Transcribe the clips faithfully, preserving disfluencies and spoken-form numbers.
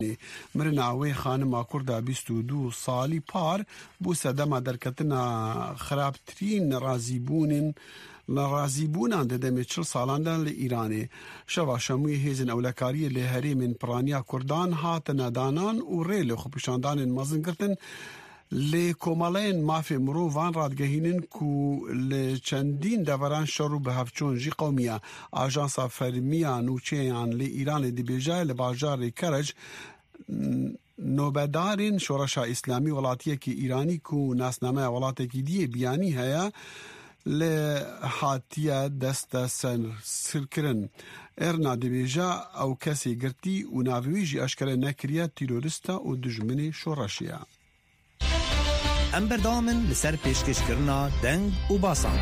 مرناوی خانم کوردا بیست و دو سالی پار بو سدما درکتنا خرابترین رازیبونن لرازیبونان ددمی چل سالان دن لإیرانی شوا شموی هیزن اولکاری لهری من پرانیا کردان هاتنا دانان و ریل خوبشاندان مزن گرتن لی کومالین مافی مروفان رادگهینن کو لچندین دوران شروع به هفچون جی قومیه آژانسا فرمیان و چیان لی ایران دی بیجای لباجار کرج نوبدارین شورشا اسلامی ولاتیه که ایرانی کو ناسنامه ولاته کی دیه بیانی هیا لحاتیه دست سر سرکرن ارنا دی بیجا او کسی گرتی و ناویجی اشکره نکریه تیروریستا و دجمنی شورشیه ام بردامن لسر پیشکشکرنا دنگ و باسان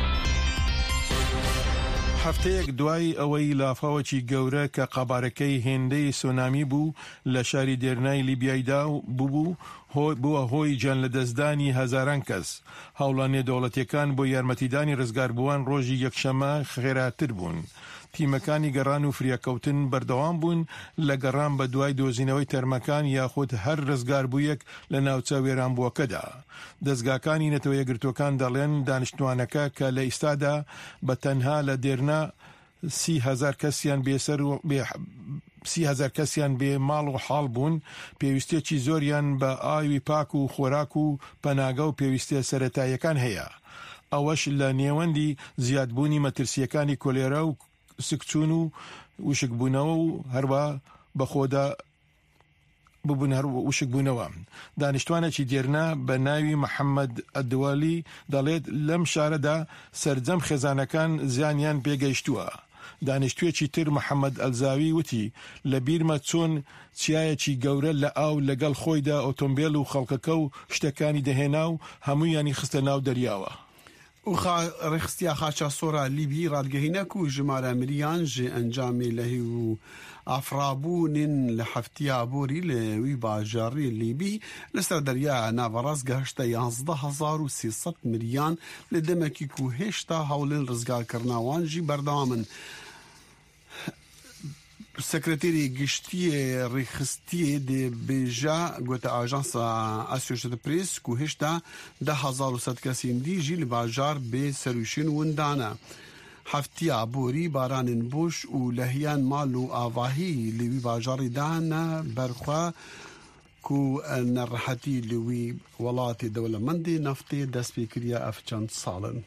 هەفتەیەک دوای ئەوەی لافاوەکی گەورە کە قەبارەکەی هێندەی سۆنامی بوو لە شاری دێرنای لیبیایدا بوو بووە هۆی گیان لە دەستدانی هەزاران کەس. هەوڵە نێودەوڵەتیەکان بۆ یارمەتیدانی ڕزگاربووان ڕۆژی یەکشەمە خێراتر بوون. تیمەکانی گەڕان و فریاکەوتن بەردەوام بوون لە گەڕان بە دوای دۆزینەوەی تەرمەکان یاخود هەر ڕزگاربوویەک لە ناوچە وێرانبووەکەدا. دەستگاکانی نەتەوە یەکگرتوەکان دەڵێن دانیشتوانەکە کە لە ئیستادا بە تەنها لە دێرنا سی هەزار کەسیان بێسەر و سی هەزار کەسیان بێ ماڵ و حاڵ بوون پێویستێکی زۆریان بە ئاوی پاک و خۆراک و پەناگە و پێویستە سەرەتاییەکان هەیە. ئەوەش لە نێوەندی زیادبوونی مەترسیەکانی کۆلێرا و سکچون و وشکبوونەوە و هەروە بەخۆدا ببوون هەر وشکبوونەوە. دانیشتوانێکی دێرنا بە ناوی محەممەد ئەدوالی دەڵێت لەم شارەدا سەرجەم خێزانەکان زیانیان پێگەیشتووە. دانیشتوێکی تر محەممەد ئەلزاوی وتی لە بیرمە چۆن چیایەکی گەورە لە ئاو لەگەڵ خۆیدا ئۆتۆمبیل و خەڵکەکە و شتەکانی دەهێنا و هەموویانی خستە ناو دەریاوە. و رخصتیا خاچا سورا لیبی رادگهینک و جماره مریان جه انجامی لهی و افرابونین لحفتیا بوری لوی باجاری لیبی لسر دریا ناوراز گهشتا یازده هزار و سیصد مریان لدمکی کو هشتا حولین رزگار کرناوان جی بردامن. سکرتری گشتی رخصتی دی بیجا گوته آژانس اسوشیتد پریس کو هشتا ده هزار و صد کسین دی جیل باجار به سروشین وندانه. هفتیا بوری باران بوش و لهیان مال و آواهی لوی باجاری دانه برخوا کو نرحتی لوی ولات دولمندی نفتی دست بکریا افچند سالن.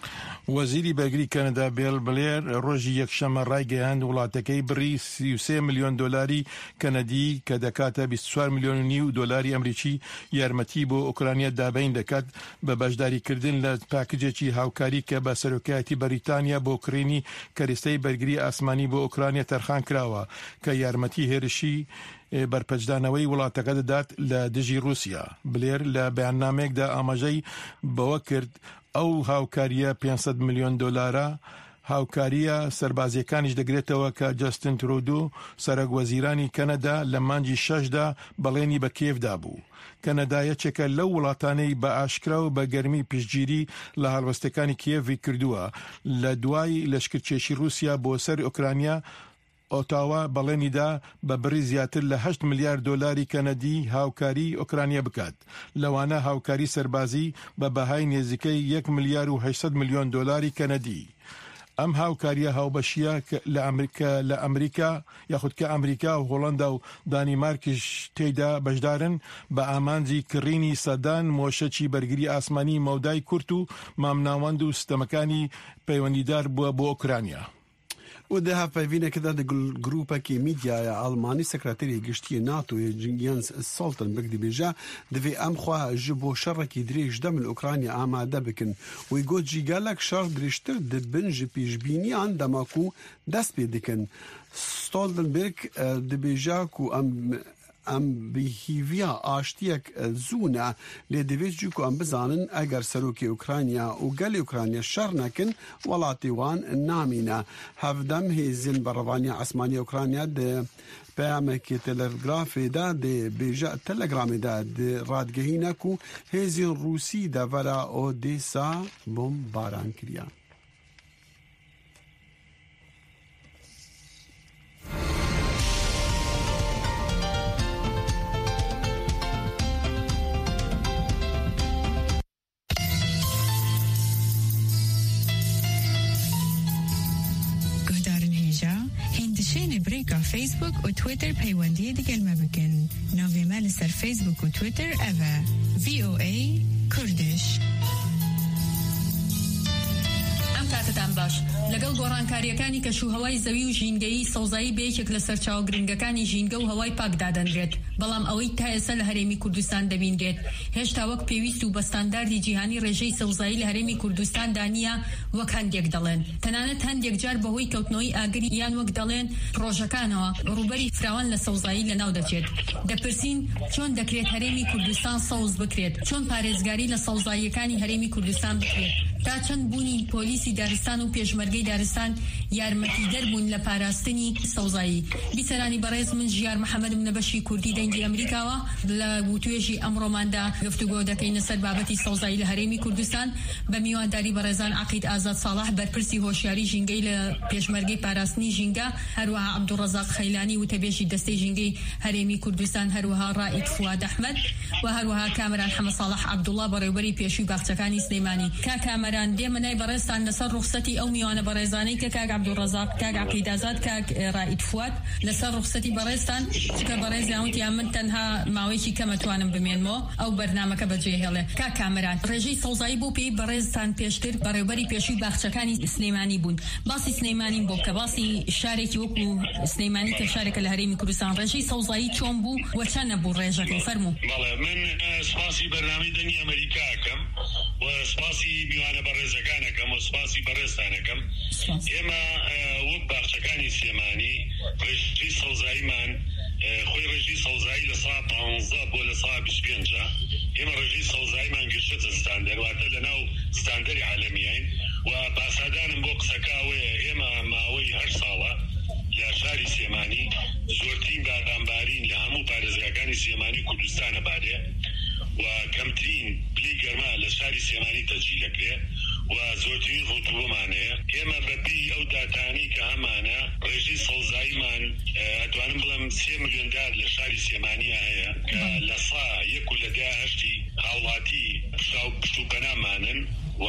وەزیری بەرگری کەنەدا بیل بلێر ڕۆژی یەکشەمە ڕایگەیاند وڵاتەکەی بڕی سی و سێ ملیۆن دۆلاری کەنەدی کە دەکاتە بیست و چوار ملیۆن و نیو دۆلاری ئەمریکی یارمەتی بۆ ئوکرانیا دابین دەکات بە بەشداریکردن لە پاکجێکی هاوکاری کە بە سەرۆکایەتی بەریتانیا بۆ کرێنی کەریستەی بەرگری ئاسمانی بۆ ئوکرانیا تەرخان کراوە کە یارمەتی هێرشی بەرپەجدانەوەی وڵاتەکە دەدات لە دژی رووسیا. بلێر لە بەیاننامەیەکدا ئاماژەی بەوە کرد ئەو هاوکاریە پێنج سەد ملیۆن دۆلارە هاوکاریە سەربازیەکانیش دەگرێتەوە کە جەستن ترودۆ سەرۆک وەزیرانی کەنەدا لە مانگی شەشدا بەڵێنی بە کێفدا بوو. کەنەدا یەکێکە لەو وڵاتانەی بە ئاشکرا و بە گەرمی پشتگیری لە هەڵوەستەکانی کیێڤی کردووە لە دوای لەشکرکێشی رووسیا بۆ سەر ئوکرانیا. ئۆتاوا بەڵێنیدا بە بڕی زیاتر لە هەشت ملیار دۆلاری کەنەدی هاوکاری ئۆکرانیا بکات. لەوانە هاوکاری سەربازی بە بەهای نێزیکەی یەک ملیار و هەشت ملیۆن دۆلاری کەنەدی. ئەم هاوکاریە هاوبەشیە لە ئەمریکا لە ئەمریکا یاخود کە ئەمریکا و هۆڵەندا و دانیمارکیش تێیدا بەشدارن بە ئامانجی کڕینی سەدان مۆشەکی بەرگری ئاسمانی مەودای کورت و مامناوەند و ستەمەکانی پەیوەندیدار بووە بۆ ئوکرانیا. و ده هفته که در گروپه که میدیای آلمانی سکرتری گشتی ناتو جنگیانس سالتنبرگ دی بیجا دوی ام خواه جبو شرکی دریش دم اوکراینیا آماده بکن و گوت جی گالک شر دریشتر دبن جپیش بینیان دماکو دست بیدکن. ستالتنبرگ دی بیجا کو ام ام بهیویا آشتیک زونه لدویج جو کو ام بزانن اگر سروکی اوکراینیا و گل اوکراینیا شر نکن ولاتی وان نامینه هفدم هیزن بروانی عثمانی اوکراینیا ده پیامکی تلگرافی دا ده بیجا تلگرامی دا ده رادگهینه کو هیزن روسی دا ورا اودیسا بمباران کریا. بريكا فيسبوك وتويتر بيواندية ديجل ما بكن نافي مالسر فيسبوك وتويتر أفا في أو إي كردش کاتتان باش لەگەڵ گۆڕانکاریەکانی کەشوهەوای زەوی و ژینگەیی سەوزایی بەیەکێک لە سەرچاوە گرنگەکانی ژینگە و هەوای پاک دادەنرێت بەڵام ئەوەی تا ئێستا لە هەرێمی کوردستان دەبینرێت هێشتا وەک پێویست و بە ستانداردی جیهانی ڕێژەی سەوزایی لە هەرێمی کوردستان دانیە وەک هەندێک دەڵێن تەنانەت هەندێک جار بەهۆی کەوتنەوەی ئاگری یان وەک دەڵێن پرۆژەکانەوە ڕوبەری فراوان لە سەوزایی لەناو دەچێت دەپرسین چۆن دەکرێت هەرێمی کوردستان سەوز بکرێت چۆن پارێزگاری لە سەوزاییەکانی هەرێمی کوردستان بکرێت تا چەند بوونی پۆلیسی دارستان و پێشمەرگەی دارستان یارمەتیدەر بوون لە پاراستنی سەوزایی بیسەرانی بەڕێز من ژیار محەممەدم لە بەشی کوردی دەنگی ئەمریکاوە لە وتوێژی ئەمڕۆماندا گفتوگۆ دەکەینە سەر بابەتی سەوزایی لە هەرێمی کوردستان بە میوانداری بەڕێزان عەقید ئازاد ساڵح بەرپرسی هۆشیاری ژینگەی لە پێشمەرگەی پاراستنی ژینگە هەروەها عەبدوڕەزاق خەیلانی وتەبێژی دەستەی ژینگەی هەرێمی کوردستان هەروەها ڕائید فواد ئەحمەد و هەروەها کامران حەمە ساڵح عەبدوڵڵا بەڕێوەبەری پێشووی باخچەکانی سلێمانی کا کامەران دێمەنای بەڕێزتان لەسەر ڕوخسەتی ئەو میوانە بەڕێزانەی کە کاک عەبدوڕەزاق کاک عەقید ئازاد کاک ڕائید فواد لەسەر ڕوخسەتی بەڕێزتان چکە بەڕێز یاوتیان من تەنها ماوەیەکی کەمەتوانم بمێنمەوە ئەو بەرنامەکە بەجێ هێڵێ کا کامەران ڕێژەی سەوزایی بۆ پێی بەڕێزتان پێشتر بەڕێوەبەری پێشووی باخچەکانی سلێمانی بوون باسی سلێمانی بۆ کە باسی شارێکی وەکو سلێمانی کە شارێکە لە هەرێمی کوردستان ڕێژەی سەوزایی چۆن بوو و چەند نەبوو ڕێژەکەی فەرموو. بەڵێ من سپاسی بەرنامەی دەنگی ئەمریکاکەم و سپاسی میوانە بەڕێزەکانەکەم و سپاسی بەڕێزتانەکەم ئێمە وەک باخچەکانی سلێمانی ڕێژەی سەوزاییمان خۆی ڕێژەی سەوزایی لە سا پانزە بۆ لە سا بیست و پێنجە ئێمە ڕێژەی سەوزاییمان گەشتە ستاندەر واتە لەناو ستاندەری عالەمیین و پاسادانم بۆ قسەکاوەیە ئێمە ماوەی هەشت ساڵە لە شاری سلێمانی زۆرترین بارانبارین لە هەموو پارێزگاکانی سلێمانی کوردستانە بارێ و کەمترین پلی گەرما لە شاری سلێمانی تەجیل دەکرێ و زۆرترین ڕوتوبەمانەیە ئێمە بەپێی ئەو داتانی کە هەمانە ڕێژەی سەوزاییمان ئەتوانم بڵێم سێ ملیۆن دار لە شاری سلێمانیە هەیە کە لە سا یەک و لە دە هەشتی هاوڵاتی پشت و پەنامانن و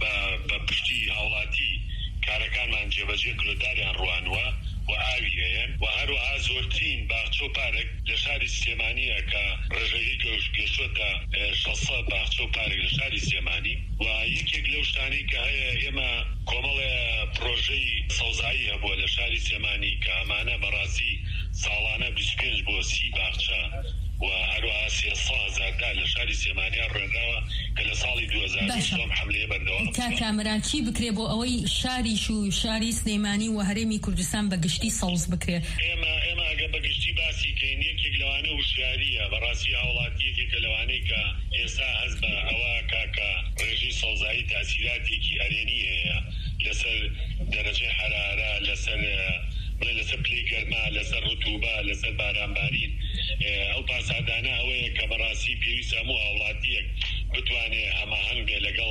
بە پشتی هاوڵاتی کارەکانمان جێبەجێ کرۆداریان ڕوانوە و ئاوی هەیە و هەروەها زۆرترین باخچە و پارێک لە شاری سلێمانیە کە ڕێژەی گەشتوتە شەشسەد باخچە و پارێک لە شاری سلێمانی و یەکێک لەو شتانەی کە هەیە ئێمە کۆمەڵێ پرۆژەی سەوزایی هەبووە لە شاری سلێمانی کە ئەمانە بەڕاستی ساڵانە بیست و پێنج بۆ سی باخچە و هەروەها سێسە هەزار دار لە شاری سلێمانیا ڕێنراوە کە لە ساڵی دوو هەزار و بیست حملەیە بەردەوام کا کامەران چی بکرێ بۆ ئەوەی شاریش و شاری سلێمانی و هەرێمی کوردستان بەگشتی سەوز بکرێت ئێمە ئێمە ئەگە بەگشتی باسی کەین یەکێک لەوانە وشیاریە بەڕاستی هاوڵاتی یەکێکە لەوانەی کە ئێستا هەز بە ئەوە کاکە ڕێژەی سەوزایی تاسیراتێکی هەرێنی هەیە لەسەر دەرەجەی حرارە لەسەر لەسەر پلەی گەرما لەسەر ڕوتوبە لەسەر بارانبارین ئەو پاسادانە ئەوەیە کە بەڕاستی پێویست هەموو هاوڵاتیەک بتوانێت هەماهەنگ بێ لەگەڵ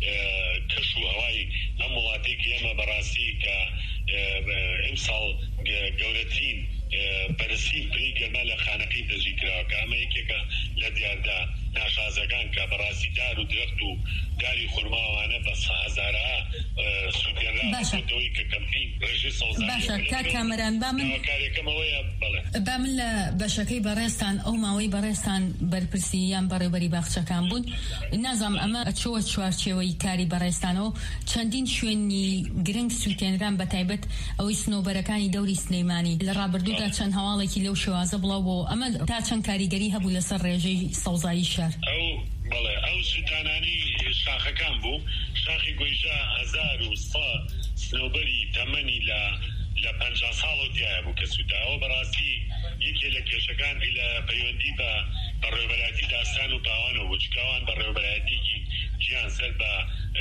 کەش و هەوای ئەم وڵاتەی کە ئێمە بەڕاستی کە ئەمساڵ گەورەترین بەرزترین پلەی گەرما لە خانەقی دەژی کراوە کە ئەمە یەکێکە لە دیاردا ناشازەکان کە بەڕاستی دار و درەخت و داری خورماوانە بە هەزارەها سوودێنراوەی کە کەمترین ڕێژەی سەوزایی باشە کا کامەران با من کارێکەمەوەیە بڵێ با من لە بەشەکەی بەڕێستان ئەو ماوەی بەڕێستان بەرپرسی یان بەڕێوەبەری باخچەکان بوون نازام ئەمە چۆوە چوارچێوەی کاری بەڕێستانەوە چەندین شوێنی گرنگ سووتێنران بەتایبەت ئەوەی سنۆبەرەکانی دەوری سلێمانی لە ڕابردوودا چەند هەواڵێکی لەو شێوازە بڵاو بۆ ئەمە تا چەند کاریگەری هەبوو لەسەر ڕێژەی سەوزایی شار ئەو بڵێ ئەو سووتانانی شاخەکان بوو شاخی گۆیژە هەزار و سە سنۆبەری تەمەنی لە لە پەنجا ساڵ و دیایە بوو کە سووداوە بەڕاستی یەکێ لە کێشەکانی لە پەیوەندی بە بەڕێوەبەراتی داستان و پاوانەوە وچکاوان بەڕێوەبەراتێکی گیان سەر بە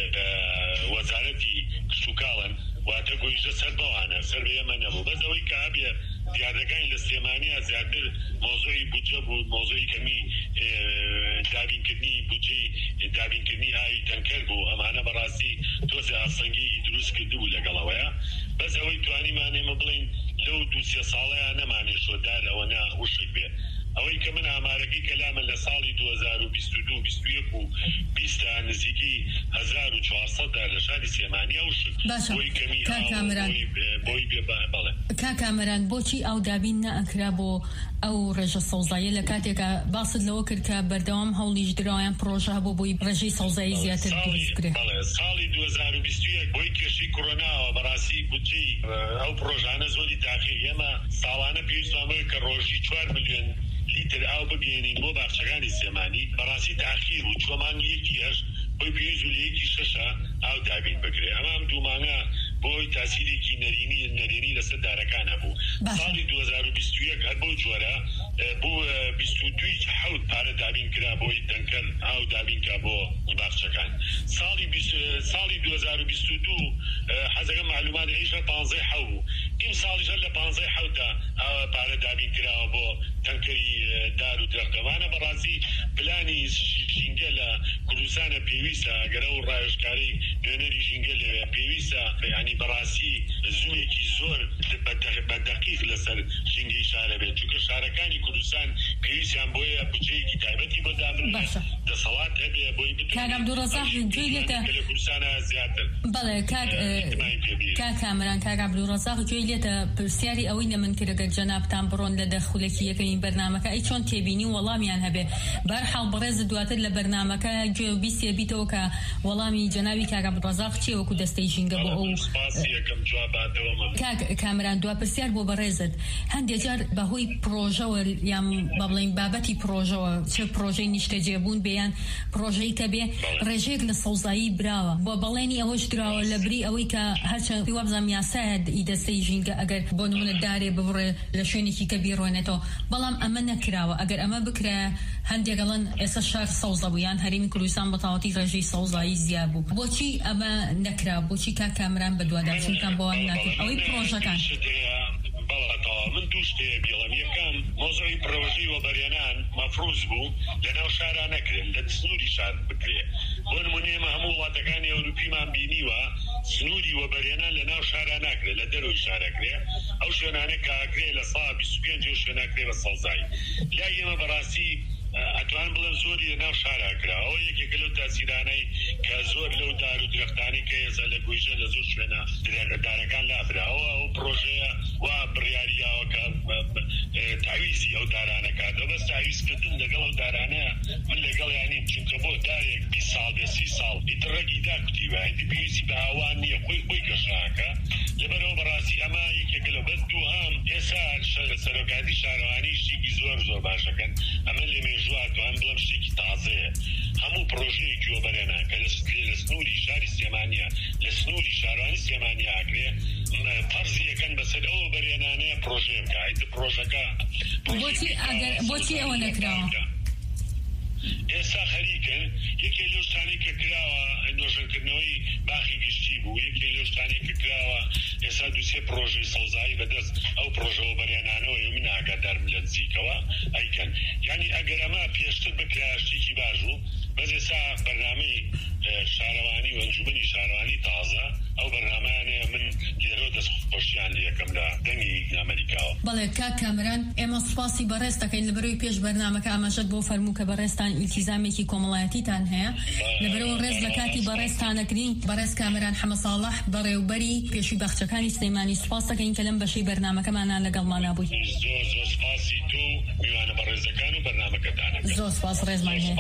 وەزارەتی کشتوکاڵن واتە گۆیژە سەر بەوانە سەر بە ئێمە نەبوو بەس ئەوەی کە هەبێ دیاردەکانی لە سلێمانیا زیاتر مۆزۆی بودجە بوو مۆزۆی کەمی دابینکردنی بودجەی دابینکردنی ئاوی تەنکەر بوو ئەمانە بەڕاستی تۆزە ئاسەنگی دروست کردبوو لەگەڵەوەیە بەس ئەوەی توانیمان ئێمە بڵین لەو دوو سێ ساڵەیە نەمانێ شۆدار ئەوە نا وشک بێ ئەوەی کە من ئامارە پرۆژەکەی کەلامە لە ساڵی دو هەزار و بیست و دوو بیست و یەک و بیست نزیکی هەزار و چوارسەد لە شاری سلێمانی ئەوشت بۆی کەمی بۆی بێبڵێ کا کامەران بۆچی ئەو دابین نەئەکرا بۆ ئەو ڕێژە سەوزاییە لە کاتێکە باست لەوە کرد کە بەردەوام هەوڵیش درایان پرۆژە بۆ بۆی ڕێژەی سەوزایی زیاتر دروستکرێت ساڵی دو هەزار و بیست و یەک بۆی کێشەی کۆرۆناوە بەڕاستی بودجەی ئەو پرۆژانە زۆری تاخیر ئێمە ساڵانە پێویستمە کە ڕۆژی چوار ملیۆن لیتر ئاو بگەێنین بۆ باخچەکانی سلێمانی بەڕاستی تاخیر و چۆمانگی یەکی هەشت بۆی پێویست و لە یەکی شەشە ئاو دابین بکرێ ئەمە ئەم دوو مانگە بۆی تاسیرێکی نەرینی نەرێنی لەسەر دارەکانە بوو ساڵی دو هەزار و بیست و یەک هەر بۆ جۆرە بۆ بیست و دوو حەوت پارە دابین کرا بۆی دەنکەر ئاو دابینکە بۆ باخچەکان ساڵی ساڵی دو هەزار و بیست و دوو حەزەکە معلومات هیچە پانزەی حەوت بوو ئیم ساڵیش لە پانزەی حەوتە پارە دابین کراوە بۆ تەنکەری دار و درەختەوانە بەڕاستی پلانی ژینگە لە کوردستانە پێویستە ئەگەرە و ڕایشکاری نوێنەری ژینگە لەوێ پێویستە ینی بەڕاستی زووێکی زۆر بەدەقیق لەسەر ژینگەی شارە بێت چونکە شارەکانی کوردستان پێویستیان بۆیە بودجەیەکی تایبەتی بۆ دابن دەسەڵات هەبێ بۆی کاک عەبدوڕەزاق گوێی لێتە لە کوردستانە زیاتر بەڵێ کاک کامەران کاک عەبدوڕەزاق گوێی لێتە پرسیاری ئەوەی لە من کرد ئەگەر جەنابتان بڕۆن لە دەرخولێکی یەکەمین بەرنامەکە ئەی چۆن تێبینی وەڵامیان هەبێ بەرحاڵ بەڕێز دواتر لە بەرنامەکە گوێ بیستێ بیتەوە کە وەڵامی جەنابی کاک عەبدوڕەزاق چیە وەکو دەستەی ژینگە بۆ ئەو کاک کامەران دوا پرسیار بۆ بەڕێزت هەندێک جار بەهۆی پرۆژەوە یان با بڵێن بابەتی پرۆژەوە چه پرۆژەی نیشتەجێبوون بێیان پرۆژەی کە بێ ڕێژەیەک لە سەوزایی براوە بۆ بەڵێنی ئەوەش دراوە لە بری ئەوەی کە هەرچەند وابزانام یاسایە ئی دەستەی ژینگە ئەگەر بۆ نمونە دارێ ببڕێ لە شوێنێکی کە بیڕۆنێتەوە بەڵام ئەمە نەکراوە ئەگەر ئەمە بکرێ هەندێکڵەن ئێستا شار سەوزە بوو یان هەرێمی کوردستان بەتەواوەتی ڕێژەی سەوزایی زیاد بوو بۆچی ئەمە نەکرا بۆچی کاک کامەران بەدواداچونکان بۆوان ناکرد ئەوەی پرۆژەکان من دوو شتێ بیڵم یەکەم مۆزۆی پرۆژەی وەبەرێنان مەفروض بوو لەناو شارە نەکرێن لە سنووری شار بکرێ بۆ نمونە ئێمە هەموو وڵاتەکانی ئەوروپیمان بینیوە سنووری وەبەرێنان لەناو شارە ناکرێت لە دەرەوەی شارەکرێ ئەو شوێنانە کاکرێ لە ساڵ بیست و پێنج شوێناکرێ بە سەوزایی لای ئێمە بەڕاستی ئەتوان بڵێم زۆری لەناو شارە کرا ئەو یەکێکە لەو تاسیرانەی کە زۆر لەو دار و درەختانی کە ئێستا لە گۆیژە لە زۆر شوێنە دارەکان لابراوە ئەو پرۆژەیە وا بڕیاریاوە کە تاویزی ئەو دارانەکات دەبەست تاویزکردن لەگەڵ ئەو دارانەیە من لەگەڵ یانیم چونکە بۆ دارێک بیست ساڵ بێ سی ساڵ ئیتڕەگی داکوتیوە هەندی پێویستی بە هاوان نییە خۆی خۆی گەشاکە لەبەرەوە بەڕاستی ئەمە یەکێکە لە بەست دوو هەم ئێستا سەرۆکاتی شارەوانی شتێکی زۆر زۆر باشەکەن ئەمە لێ مێژوواتوان بڵم شتێکی تازەیە هەموو پرۆژەیەکی وەبەرێنان کە لە سنووری شاری سلێمانیە لە سنووری شارەوانی سلێمانیا ئاگرێ فەرزی یەکەن بەسەر ئەوە بەرێنانەیە پرۆژێ بکات پرۆژەکە بۆچی ئەوە نەکراوە ئێستا خەریکن یەکێ لەو شتانەی کە کراوە نۆژەنکردنەوەی باخی گشتی بوو یەکێ لەو شتانەی کە کراوە ئێستا دووسێ پرۆژەی سەوزایی بەدەست ئەو پرۆژەوە بەرێنانەوە من ئاگادارم لە نزیکەوە ئەیکەن یعنی ئەگەر ئەمە پێشتر بکرا شتێکی باش بوو بەس ئێستا بەرنامەی شارەوانی و ئەنجومەنی شارەوانی تازە ئەو بەرنامەیانەیە من لێرە دەستخۆشیان لە یەکەم لە دەنگی ئەمریکاوە بەڵێ کاک کامەران ئێمە سوپاسی بەڕێز دەکەین لەبەرەوەی پێش بەرنامەکە ئاماژەت بۆ فەرموو کە بەڕێزتان ئیلتیزامێکی کۆمەڵایەتیتان هەیە لەبەرەوە ڕێز لە کاتی بەڕێزتانەکرین بەڕێز کامەران حەمە ساڵح بەڕێوبەری پێشووی باخچەکانی سلێمانی سوپاس دەکەین کە لەم بەشەی بەرنامەکەمانان لەگەڵمانە بووی زۆر زۆر سپاسی تو میوانە بەڕێزەکان و بەرنامەکەتانە زۆر سپاس ڕێزمان هەیە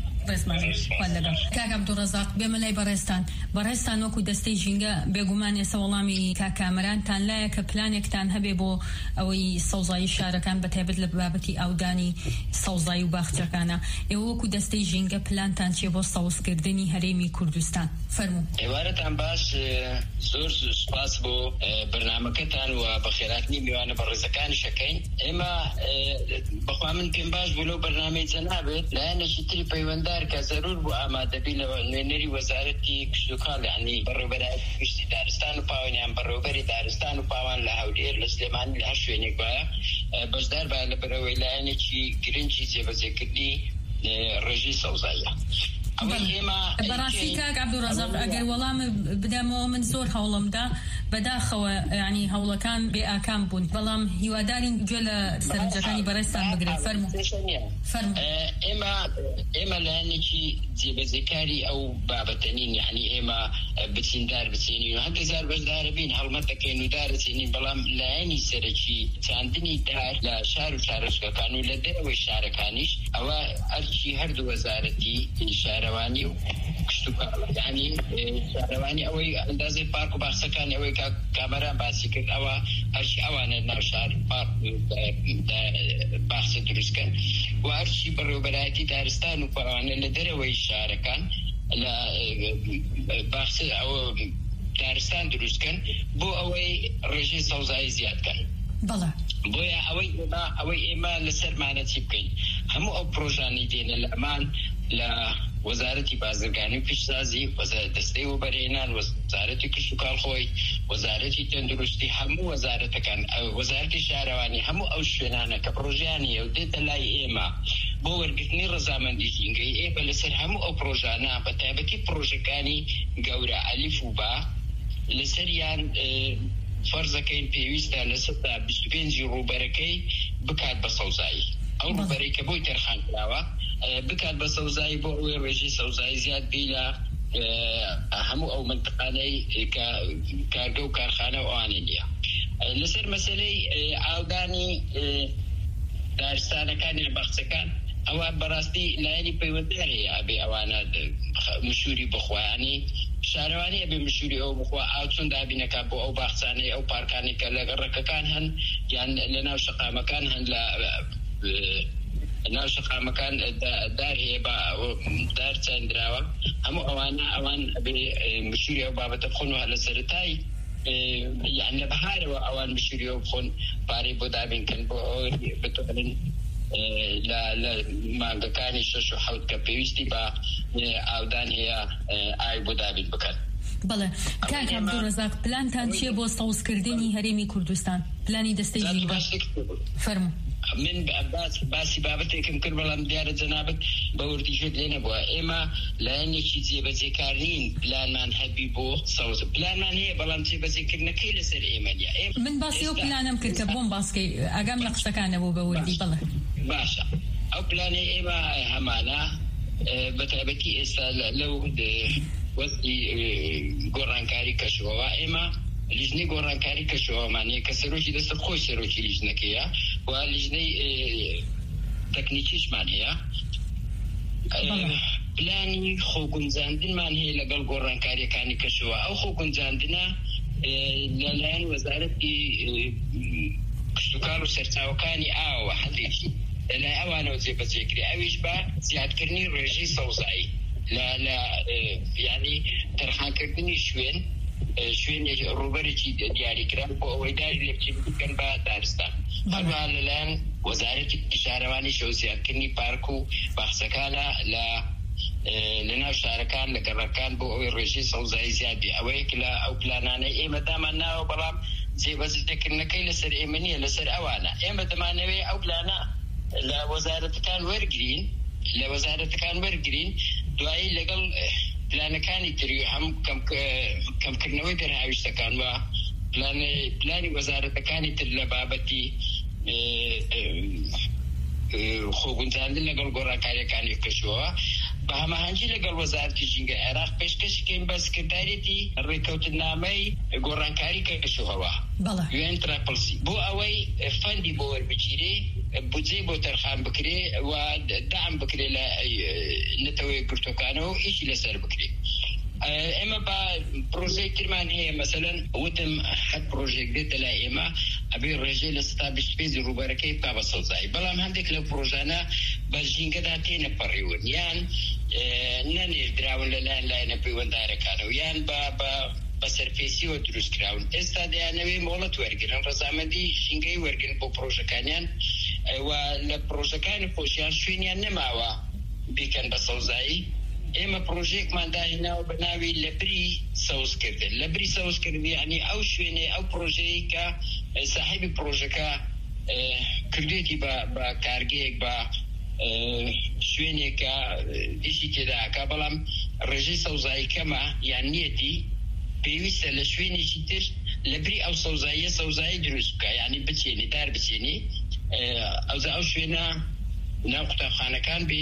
کاک عەبدوڕەزاق بێمە لای بەڕێزتان بەڕێزتان وەکو دەستەی ژینگە بێگومان ئێستا وەڵامی کاک کامەرانتان لایە کە پلانێکتان هەبێ بۆ ئەوەی سەوزایی شارەکان بەتایبەت لە بابەتی ئاودانی سەوزایی و باخچەکانە ئێوە وەکو دەستەی ژینگە پلانتان چیە بۆ سەوزکردنی هەرێمی کوردستان فەرموو ئێوارەتان باش زۆر سوپاس بۆ بەرنامەکەتان و بەخێراتنی میوانە بەڕێزەکانی شەکەین ئێمە بەخوا من پێم باش بوو لەو بەرنامەی جەنابێت لایەنێکی تری پەیوەندە کە ضرور بوو ئامادەبی لە نوێنەری وەزارەتی کشتوکاڵ یعنی بەڕێوەبەری گشتی دارستان و پاوانیان بەڕێوەبەری دارستان و پاوان لە هەولێر لە سلێمانی لە هەر شوێنێک بایە بەشدار بایە لە بەرەوەی لایەنێکی گرنگی جێبەجێکردنی ڕێژەی سەوزاییە بەڕاستی کاک عەبدوڕەزاق ئەگەر وەڵام بدەمەوە من زۆر هەوڵمدا بەداخەوە ینی هەوڵەکان بێ ئاکام بوون بەڵام هیوادارین گوێ لە سەرنجەکانی بەڕێستان بگرێت فەرموو فەرموو ئێمە ئێمە لایەنێکی جێبەجێکاری ئەو بابەتەنین یعنی ئێمە بچیندار بچێنین و هەندێک جار بەشدارە بین هەڵمەت دەکەین و دارەچێنین بەڵام لایەنی سەرەکی چاندنی دار لە شار و شارۆچکەکان و لە دەرەوەی شارەکانیش ئەوە ئەرچی هەردوو وەزارەتی شارەوانی و کشتوکاڵ یعنی شارەوانی ئەوەی ئەندازەی پارک و باخچەکانی ئەوەی کامەران باسی کرد ئەوە هەرچی ئەوانە ناو شار پارک باخچە دروستکەن و هەرچی بەڕێوەبەرایەتی دارستان و پەڕوانە لە دەرەوەی شارەکان لە باخچە ئەوە دارستان دروستکەن بۆ ئەوەی ڕێژەی سەوزایی زیادکەن بەڵێ بۆیە ئەوەی ئێمە ئەوەی ئێمە لەسەرمانە چی بکەین هەموو ئەو پرۆژانی دێنە لە ئەمان لە وەزارەتی بازرگانی و پیشسازی دەستەی وەبەرهێنان وەزارەتی کشت و کاڵخۆی وەزارەتی تەندروستی هەموو وەزارەتەکان وەزارەتی شارەوانی هەموو ئەو شوێنانە کە پرۆژیانی ئەو دێتە لای ئێمە بۆ وەرگرتنی ڕەزامەندی ژینگەی ئێمە لەسەر هەموو ئەو پرۆژانە بە تایبەتی پرۆژەکانی گەورە ئەلیف و با لەسەریان فەرزەکەین پێویستە لەسەر تا بیست و پێنج ڕووبەرەکەی بکات بە سەوزایی ئەو ڕووبەرەی کە بۆی تەرخان کراوە بکات بە سەوزایی بۆ ئەوەی ڕێژەی سەوزایی زیاد بی لە هەموو ئەو منطقانەی کارگە و کارخانە و ئەوانە نیە لەسەر مەسەلەی ئاودانی دارستانەکانی باخچەکان ئەوە بەڕاستی لایەنی پەیوەنددار هەیە ئەبێ ئەوانە مشوری بخوایانی شارەوانی ئەبێ مشوری ئەو بخوا ئاو چۆن دابینەکە بۆ ئەو باخچانەی ئەو پارکانی کە لە ڕێکەکان هەن یان لە ناو شەقامەکان هەن لە ناو شەقامەکان دار هەیە بە دار چەندراوە هەموو ئەوانە ئەوان ئەبێ مشوری ئەو بابەتە بخۆن و لە سەرەتای یان لە بەهارەوە ئەوان مشوری ئەو بخۆن پارەی بۆ دابینکەن بۆ ئەوەی بتوانن لە مانگەکانی شەش و حەوت کە پێویستی بە ئاودان هەیە ئاوی بۆ دابین بکەن بەڵێ کاک عەبدوڕەزاق پلانتان چییە بۆ سەوزکردنی هەرێمی کوردستان پلانی دەستەی ژینگە فەرموو من باسی بابەتێکم کرد بەڵام دیارە جەنابەت بە وردیژێت لێ نەبووە ئێمە لایەنێکی جێبەجێکارین پلانمان هەبی بۆ سەوز پلانمان هەیە بەڵام جێبەجێکردنەکەی لەسەر ئێمە نیە من باسی ئەو پلانم کرد کە بۆم باسکەی ئاگام لە قسەکانە بۆ بە وردی بڵێ باشە ئەو پلانەی ئێمە هەمانە بەتایبەتی ئێستا لەو وەزی گۆڕانکاری کەشەوە ئێمە لیژنەی گۆڕانکاری کەشەوەمانەیە کە سەرۆکی دەستە خۆی سەرۆکی لیژنەکەیە و لیژنەی تەکنیکیشمان هەیە پلانی خۆگونجاندنمان هەیە لەگەڵ گۆڕانکاریەکانی کەشەوە ئەو خۆگونجاندنە لەلایەن وەزارەتی کشتوکاڵ و سەرچاوەکانی ئاوە هەندێکی لەلای ئەوانەوە جێبەجێکرێ ئەویش بە زیادکردنی ڕێژەی سەوزایی لە یعنی تەرخانکردنی شوێن شوێنێک ڕووبەرێکی دیاریکرا بۆ ئەوەی داری لێ بکەن بە دارستان هەروە لەلایەن وەزارەتی شارەوانی شەو زیادکردنی پارک و باخچەکانە لە لە ناو شارەکان لە گەڕەکان بۆ ئەوەی ڕێژەی سەوزایی زیادی ئەوەیەک لە ئەو پلانانەی ئێمە دامان ناوە بەڵام جێبەجێکردنەکەی لەسەر ئێمە نییە لەسەر ئەوانە ئێمە دەمانەوێت ئەو پلانە لە وەزارەتەکان وەرگرین لە وەزارەتەکان وەرگرین دوایی لەگەڵ پلانەکانی تری هەم کەمکردنەوەی دەرهاویشتەکان وە پلانی وەزارەتەکانی تر لە بابەتی خۆگونجاندن لەگەڵ گۆڕانکاریەکانی کەشەوە بە هەماهەنگی لەگەڵ وەزارەتی ژینگە عێراق پێشکەشیکەین بە سکرتارێتی ڕێکەوتنامەی گۆڕانکاری کەشەوە یو ئێن تراپڵسی بۆ ئەوەی فەندی بۆ وەربگیرێ بودجێ بۆ تەرخان بکرێ و دام بکرێ لە نەتەوەی گرتوەکانەوە و ئیشی لەسەر بکرێ ئێمە بە پرۆژەی ترمان هەیە مەسەلەن وتم حەد پرۆژێک دێتە لای ئێمە ئەبێ ڕێژەی لە ستا بیست و پێنج ڕووبەرەکەی بکا بە سەوزایی بەڵام هەندێک لە پرۆژانە بە ژینگەدا تێنەپەڕیون یان نەنێردراون لەلایەن لایەنە پەیوەنددارەکانەوە یان بە بە سەرپێسیەوە دروست کراون ئێستا دەیانەوێ مۆڵەت وەرگرن ڕەزامەندی ژینگەی وەرگن بۆ پرۆژەکانیان و لە پرۆژەکانی خۆشیان شوێنیان نەماوە بیکەن بە سەوزایی ئێمە پرۆژێکمان داهێناوە بە ناوی لەبری سەوزکردن لەبری سەوزکردن یعنی ئەو شوێنێ ئەو پرۆژەیە کە ساحیبی پرۆژەکە کردوێتی بە کارگەیەک بە شوێنێکە ئیشی تێداکە بەڵام ڕێژەی سەوزایی کەمە یان نیەتی پێویستە لە شوێنێکی تر لەبری ئەو سەوزاییە سەوزایی دروست بکە یعنی بچێنی دار بچێنی ئەوزە ئەو شوێنە ناو قوتابخانەکان بێ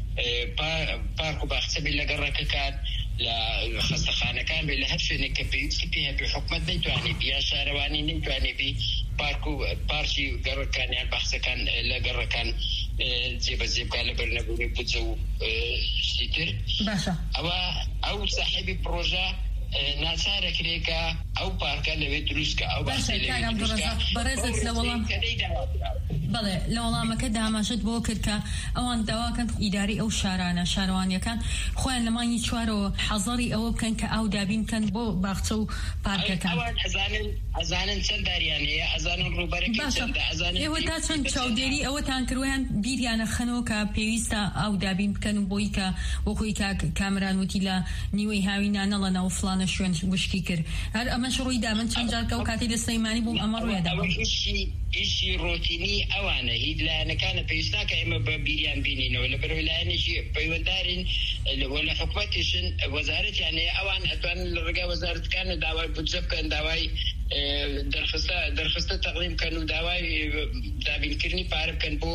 پارک و باخچە بێ لە گەڕەکەکان لە خەستەخانەکان بێ لە هەر شوێنێک کە پێویستی پێ هەبێ حکومەت نەیتوانێ بیا شارەوانی نەیتوانێ بێ پارک و پارکی گەڕەکانیان باخچەکان لە گەڕەکان جێبەجێ بکات لە بەرنەبوونی بودجە و شتی تر ئەوە ئەو صاحبی پرۆژە ناچارە کرێکە ئەو پارکە لەوێ دروستکە ئەو بەڕێزت لە وەڵام بەڵێ لە وەڵامەکە داماشت بۆ کرد کە ئەوان داواکەن ئیداری ئەو شارانە شارەوانیەکان خۆیان لە مانگی چوارەوە حەزەری ئەوە بکەن کە ئاو دابین بکەن بۆ باخچە و پارکەکان ئەزانن چەند داریان هەیە ئەزانن ڕووبەرەکەی چەندە ئەزانن ئێوە تا چەند چاودێری ئەوەتان کردویان بیریانە خەنەوە کە پێویستە ئاو دابین بکەن و بۆی کە وەکوی کامران وتی لە نیوەی هاوینە نەڵەنەوە فڵانە شوێن وشکی کرد هەر ئەمەش ڕووی دا من چەند جارکە و کاتی لە سلەیمانی بووم ئەمە ڕوویدا ئیشی ڕۆتینی ئەوانە هیچ لایەنەکانە پێویست ناکە ئێمە بە بیریان بینینەوە لە بەرەوەی لایەنێکی پەیوەنددارین لە حکومەتیشن وەزارەتیان هەیە ئەوان ئەتوانن لە ڕێگای وەزارەتەکانە داوای بودجە بکەن داوای دەرخستە دەرخستە تەقدیم بکەن و داوای دابینکردنی پارە بکەن بۆ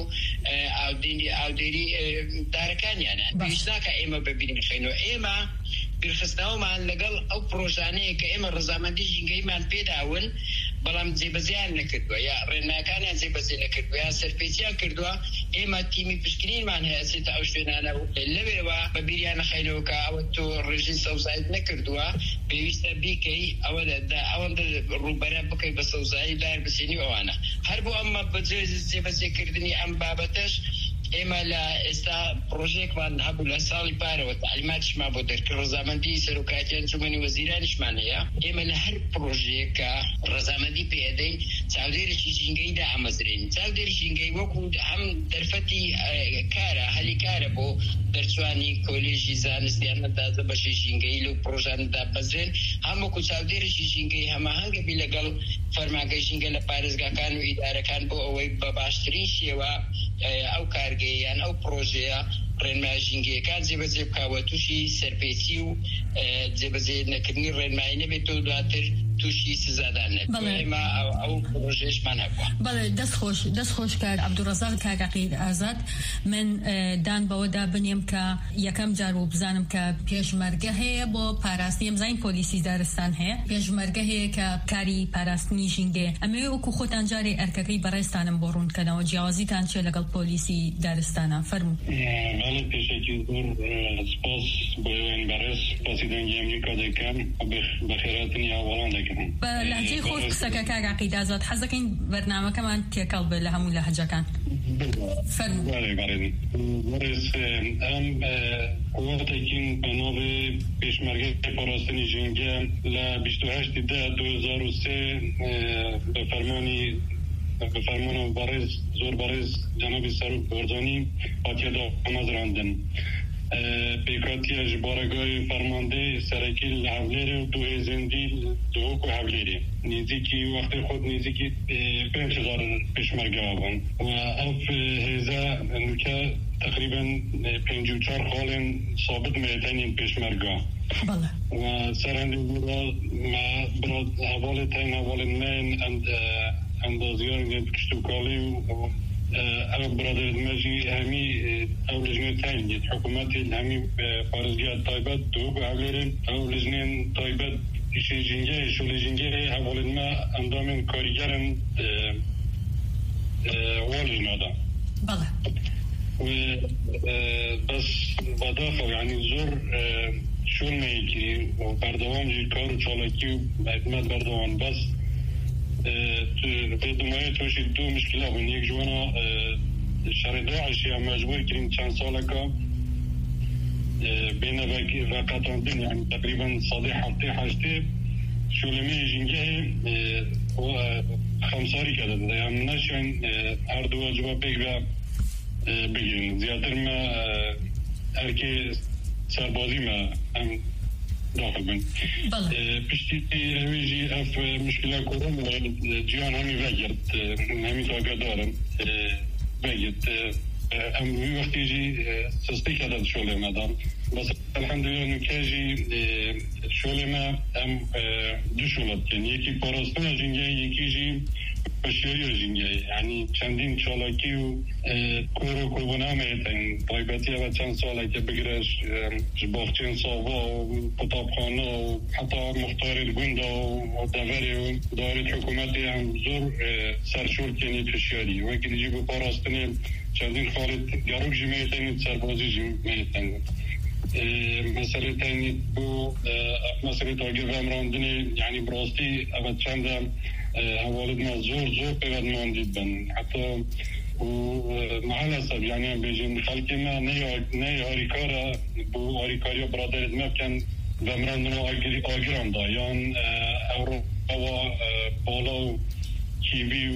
ئاودێری دارەکانیانە پێویست ناکە ئێمە ببینین خەینەوە ئێمە بیرخستنەوەمان لەگەڵ ئەو پرۆژانەیە کە ئێمە ڕەزامەندی ژینگەیمان پێداون بەڵام جێبەجێیان نەکردووە یا ڕێنمایەکانیان جێبەجێ نەکردووە یا سەرپێچیان کردووە ئێمە تیمی پشکنینمان هەیە چێتە ئەو شوێنانە و لەوێوە بە بیریان نەخەینەوە کە ئەوە تۆ ڕێژەی سەوزاییت نەکردووە پێویستە بیکەی ئەوەندە ڕووبەرە بکەی بە سەوزایی دار بچێنی ئەوانە هەر بۆ ئەمە بەجێ جێبەجێکردنی ئەم بابەتەش ئێمە لە ئێستا پرۆژێکمان هەبوو لە ساڵی پارەوە تعلیماتیشمان بۆ دەرکرد ڕەزامەندی سەرۆکاتی ئەنجومەنی وەزیرانیشمان هەیە ئێمە لە هەر پرۆژەیەک کە ڕەزامەندی پێدەین چاودێرێکی ژینگەیدا ئەمەزرێن چاودێری ژینگەی وەکو هەم دەرفەتی کارە هەلی کارە بۆ دەرچوانی کۆلێژی زانستیان نەدازە بەشی ژینگەی لەو پرۆژانەدا بەزرێن هەم وەکو چاودێرێکی ژینگەی هەماهەنگە بی لەگەڵ فەرمانگەی ژینگە لە پارێزگاکان و ئیدارەکان بۆ ئەوەی بە باشترین شێوە ئەو کارگەیان ئەو پرۆژەیە ڕێنمای ژینگەیەکان جێبەجێ بکاوە تووشی سەرپێچی و جێبەجێ نەکردنی ڕێنمایی نەبێت و دواتر تووشی سزادان نەبێت ئێمە ئەو پرۆژەیەشمان هەبووە. بەڵێ دەستخۆش دەستخۆش کار عەبدوڕەزاق کاکەقیر ئازاد من دان بەوەدا بنێم کە یەکەم جار بوو بزانم کە پێشمەرگە هەیە بۆ پاراستنی ئەمزانین پۆلیسی دارستان هەیە پێشمەرگە هەیە کە کاری پاراستنی ژینگەیە ئەمە وەکو خۆتان جارێ ئەرکەکەی بەڕێستانم بۆ ڕوونکەنەوە جیاوازیتان چێ لەگەڵ پۆلیسی دارستانە فەرموو. بله پیشکی زور سپاس باید برس پاسی دنگی امریکا دکن بخیراتنی اولان دکن با لحجه خود قسەکە کاک عەقید ئازاد حەزەکەین بەرنامەکەمان تێکەڵ بێت لە هەموو لەهەجەکان فەرموو. بله بله برس ام قوتێکین بە ناوی پێشمەرگەی پاراستنی ژینگە لە بیست و هەشت ده دو هەزار و سێ بە فەرمانی به فرمان بارز زور بارز جناب سروک بارزانی آتیادا آمازراندن پیکاتی اجبارگاه فرمانده سرکی لحولیر و دو هزندی دو کو حولیری نیزی وقت خود نیزی که پنج هزار پشمرگه آبان و اف هزا نوکه تقریبا پنج و چار خالن ثابت میتنین پشمرگه و سرهنده برا ما برا حوال تین حوال نین اند اندازیار نید کشتوکالی و او برادر دمجی همی او لجنه تاین دید حکومتی همی پارزگیات تایبت دو بحولیرین او لجنه تایبت ایشه جنگه ایشو لجنگه حوالد ما اندامین کاریگرن والجنه دا بله و بس بداخل یعنی زور شون میگی و بردوان جی کار و چالاکی و اعتماد بردوان بس به دمایه توشی دو مشکله بون یک جوانا شهر داعشی هم مجبور کریم چند ساله که بین و قطعاندین یعنی تقریبا صادی هفته هشته شولمی جنگه و خمساری کرده ده هم نشون هر دو جواب بگ بگیرین زیادتر ما هرکی سربازی ما هم داخل بن پشتی همیجی اف مشکلات کرونا جیان همی وگرد همی تاگه دارم وگرد ام وقتی جی سستی کردن شغل مدام بس الحمدلله نکاجی شغل ما ام دو شغلت یعنی یکی پاراستن جنگی یکی جی بشیاری جنگی یعنی چندین چالاکی و کور و کوبنامه ایتن طایبتی و چند ساله که بگرش باخچین صاحبا و کتابخانه و حتی مختار الگند و دوری و دارت حکومتی هم زور سرشور کنی بشیاری و اکی دیجی بپاراستن چندین خالد گروک جمعیتن سربازی جمعیتن مسئله تانی بو مسئله تاگر و امراندنی یعنی براستی اول چند حوالد ما زور زور پیوت ماندید بن حتی و محل هستب یعنی هم بیجین خلقی ما نی آریکارا بو آریکاریا برادرت مبکن و امراندن آگران دا یعنی اروپا بالا و کیوی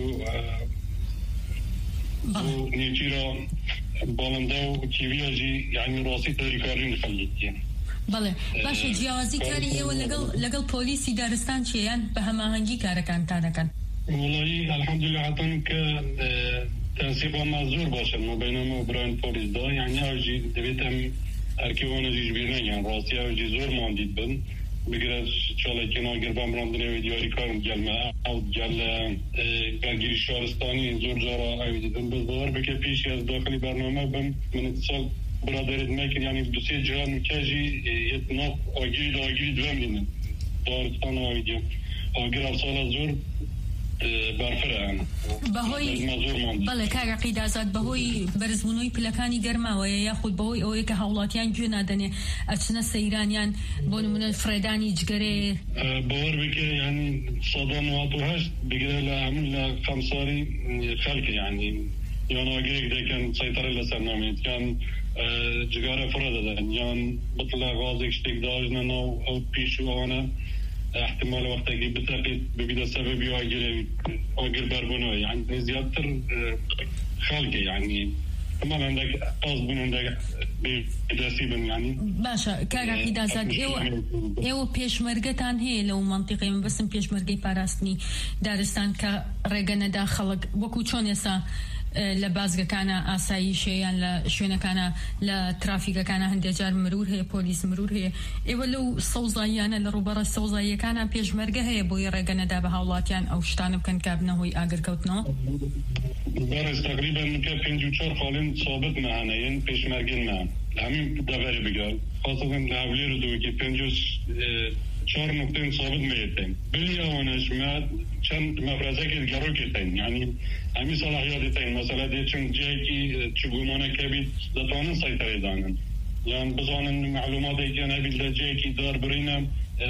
و نیچی را بالنده و کیوی آجی یعنی راستی آریکارین خلقی بله باشه جیازی کاری و لگل لگل پلیسی دارستان چیان به هماهنگی کارکان تانکن والله الحمدلله حتى که تنسيق معذور باشه ما بينما وبين پلیس دا يعني اوجي دبيتم اركيونا جيج بينا يعني راسي اوجي زور مانديد بن بگرد چالکی ناگر بمراندنه و دیاری کارم جلمه او جل گلگیری شهرستانی زور جارا اویدیدم بزدار بکه پیشی از داخلی برنامه بم من اتصال برادرت میکن یعنی دو سه جهان مکجی یه ناف آگیری دا آگیری دوام دینم دارستان آویدیم آگر افسال زور برفره هم بەهۆی بەڵێ کاگەقی دازاد بەهۆی بەرزبوونەوەی پلەکانی گەرماوەیە یاخود بەهۆی ئەوەیە کە هاوڵاتیان گوێ نادەنێ ئەچنە سەیرانیان بۆ نمونە فرێدانی جگەرێ باوەڕ بکە یعنی سەدا نۆهات و هەشت بگرە لە هەموو لە خەمساری خەڵکی یعنی یان ئاگرێک دەکەن سەیتەرە لەسەر نامێت یان جگارە فرە دەدەن یان بتڵە غازێک شتێک داژنە ناو ئەو پیش و ئەوانە احتمال وقتی بترقید ببیده سببی آگر آگر بربونه يعني زیادتر خلقه يعني ما عندك قصد من عندك بدرسيبن يعني باشا كاغاقي دازاد ايو ايو پێشمەرگەتان هەیە لەو منطقەی من بەسم پێشمەرگەی پاراستنی دارستان کە ڕێگەنەدا خەڵک وەکو چۆن ئێستا لە بازگەکانە ئاساییشەیان لە شوێنەکانە لە ترافیکەکانە هەندێک جار مرور هەیە پۆلیس مرور هەیە ئێوە لەو سەوزاییانە لە ڕوبەڕە سەوزاییەکانە پێشمەرگە هەیە بۆی ڕێگەنەدا بە هاوڵاتیان ئەو شتانە بکەن کە بنەهۆی ئاگرکەوتنەوە بەڕێز تقریبا کە پێنج و چۆر خاڵین سابت مەهانەیەن پێشمەرگن مە همین دەڤەری بگەل خاصەتەن لە هەولێر و دووەکی پێنج و چهار نقطه ثابت میتین بلی آنش میاد چند مفرزه گرو کردن یعنی همین صلاحیت دارن مثلا دیگه جایی که چگونه کبید دتوانن سایتری دانن یعنی بزانن معلوماتی که نبیل جایی که دار برینم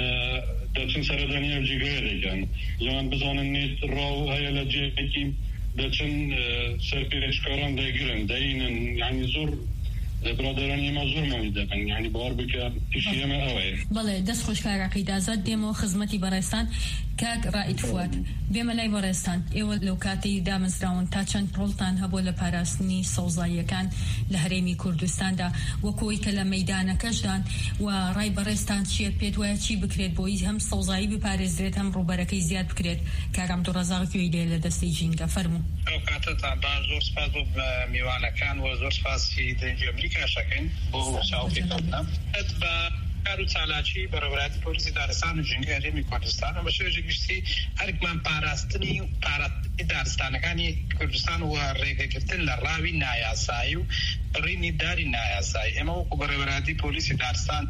دچن سردانی و جیگه دیگن یعنی بزانن نیت راو هیل جایی که دچن سرپیرش کاران دیگرن دینن یعنی زور برادرانی مزور مویده بن یعنی بار بکه تشیه ما اوه بله دست خوش کاغاقی دازاد دیمو خدمتی برستان کاک رائد فواد بێمە لای بەڕێستان ئێوە لەو کاتەی دامەزراون تا چەند پرۆڵتان هەبوو لە پاراستنی سەوزاییەکان لە هەرێمی کوردستاندا وەکۆی کە لە مەیدانەکەشدان و ڕای بەڕێستان چیە پێت وایە چی بکرێت بۆی هەم سەوزایی بپارێزرێت هەم ڕووبەرەکەی زیاد بکرێت کاکام دوڕەزاق گوێی لێ لە دەستەی جینگە فەرموو ئەو کاتتان باش زۆر سپاس بۆ میوانەکان و زۆر سپاسی دەنگی ئەمریکاشەکەین بۆ چاوپێکەوتنە بە کارو چالاکی بەڕێوەبەری پۆلیسی دارستان و ژینگە هەرێمی کوردستان بە شێوەیەکی گشتی هەرێکمان پاراستنی پاراستنی دارستانەکانی کوردستان و ڕێگەگرتن لە ڕاوی نایاسایی و بڕینی داری نایاسایی ئێمە وەکو بەڕێوەبەری پۆلیسی دارستان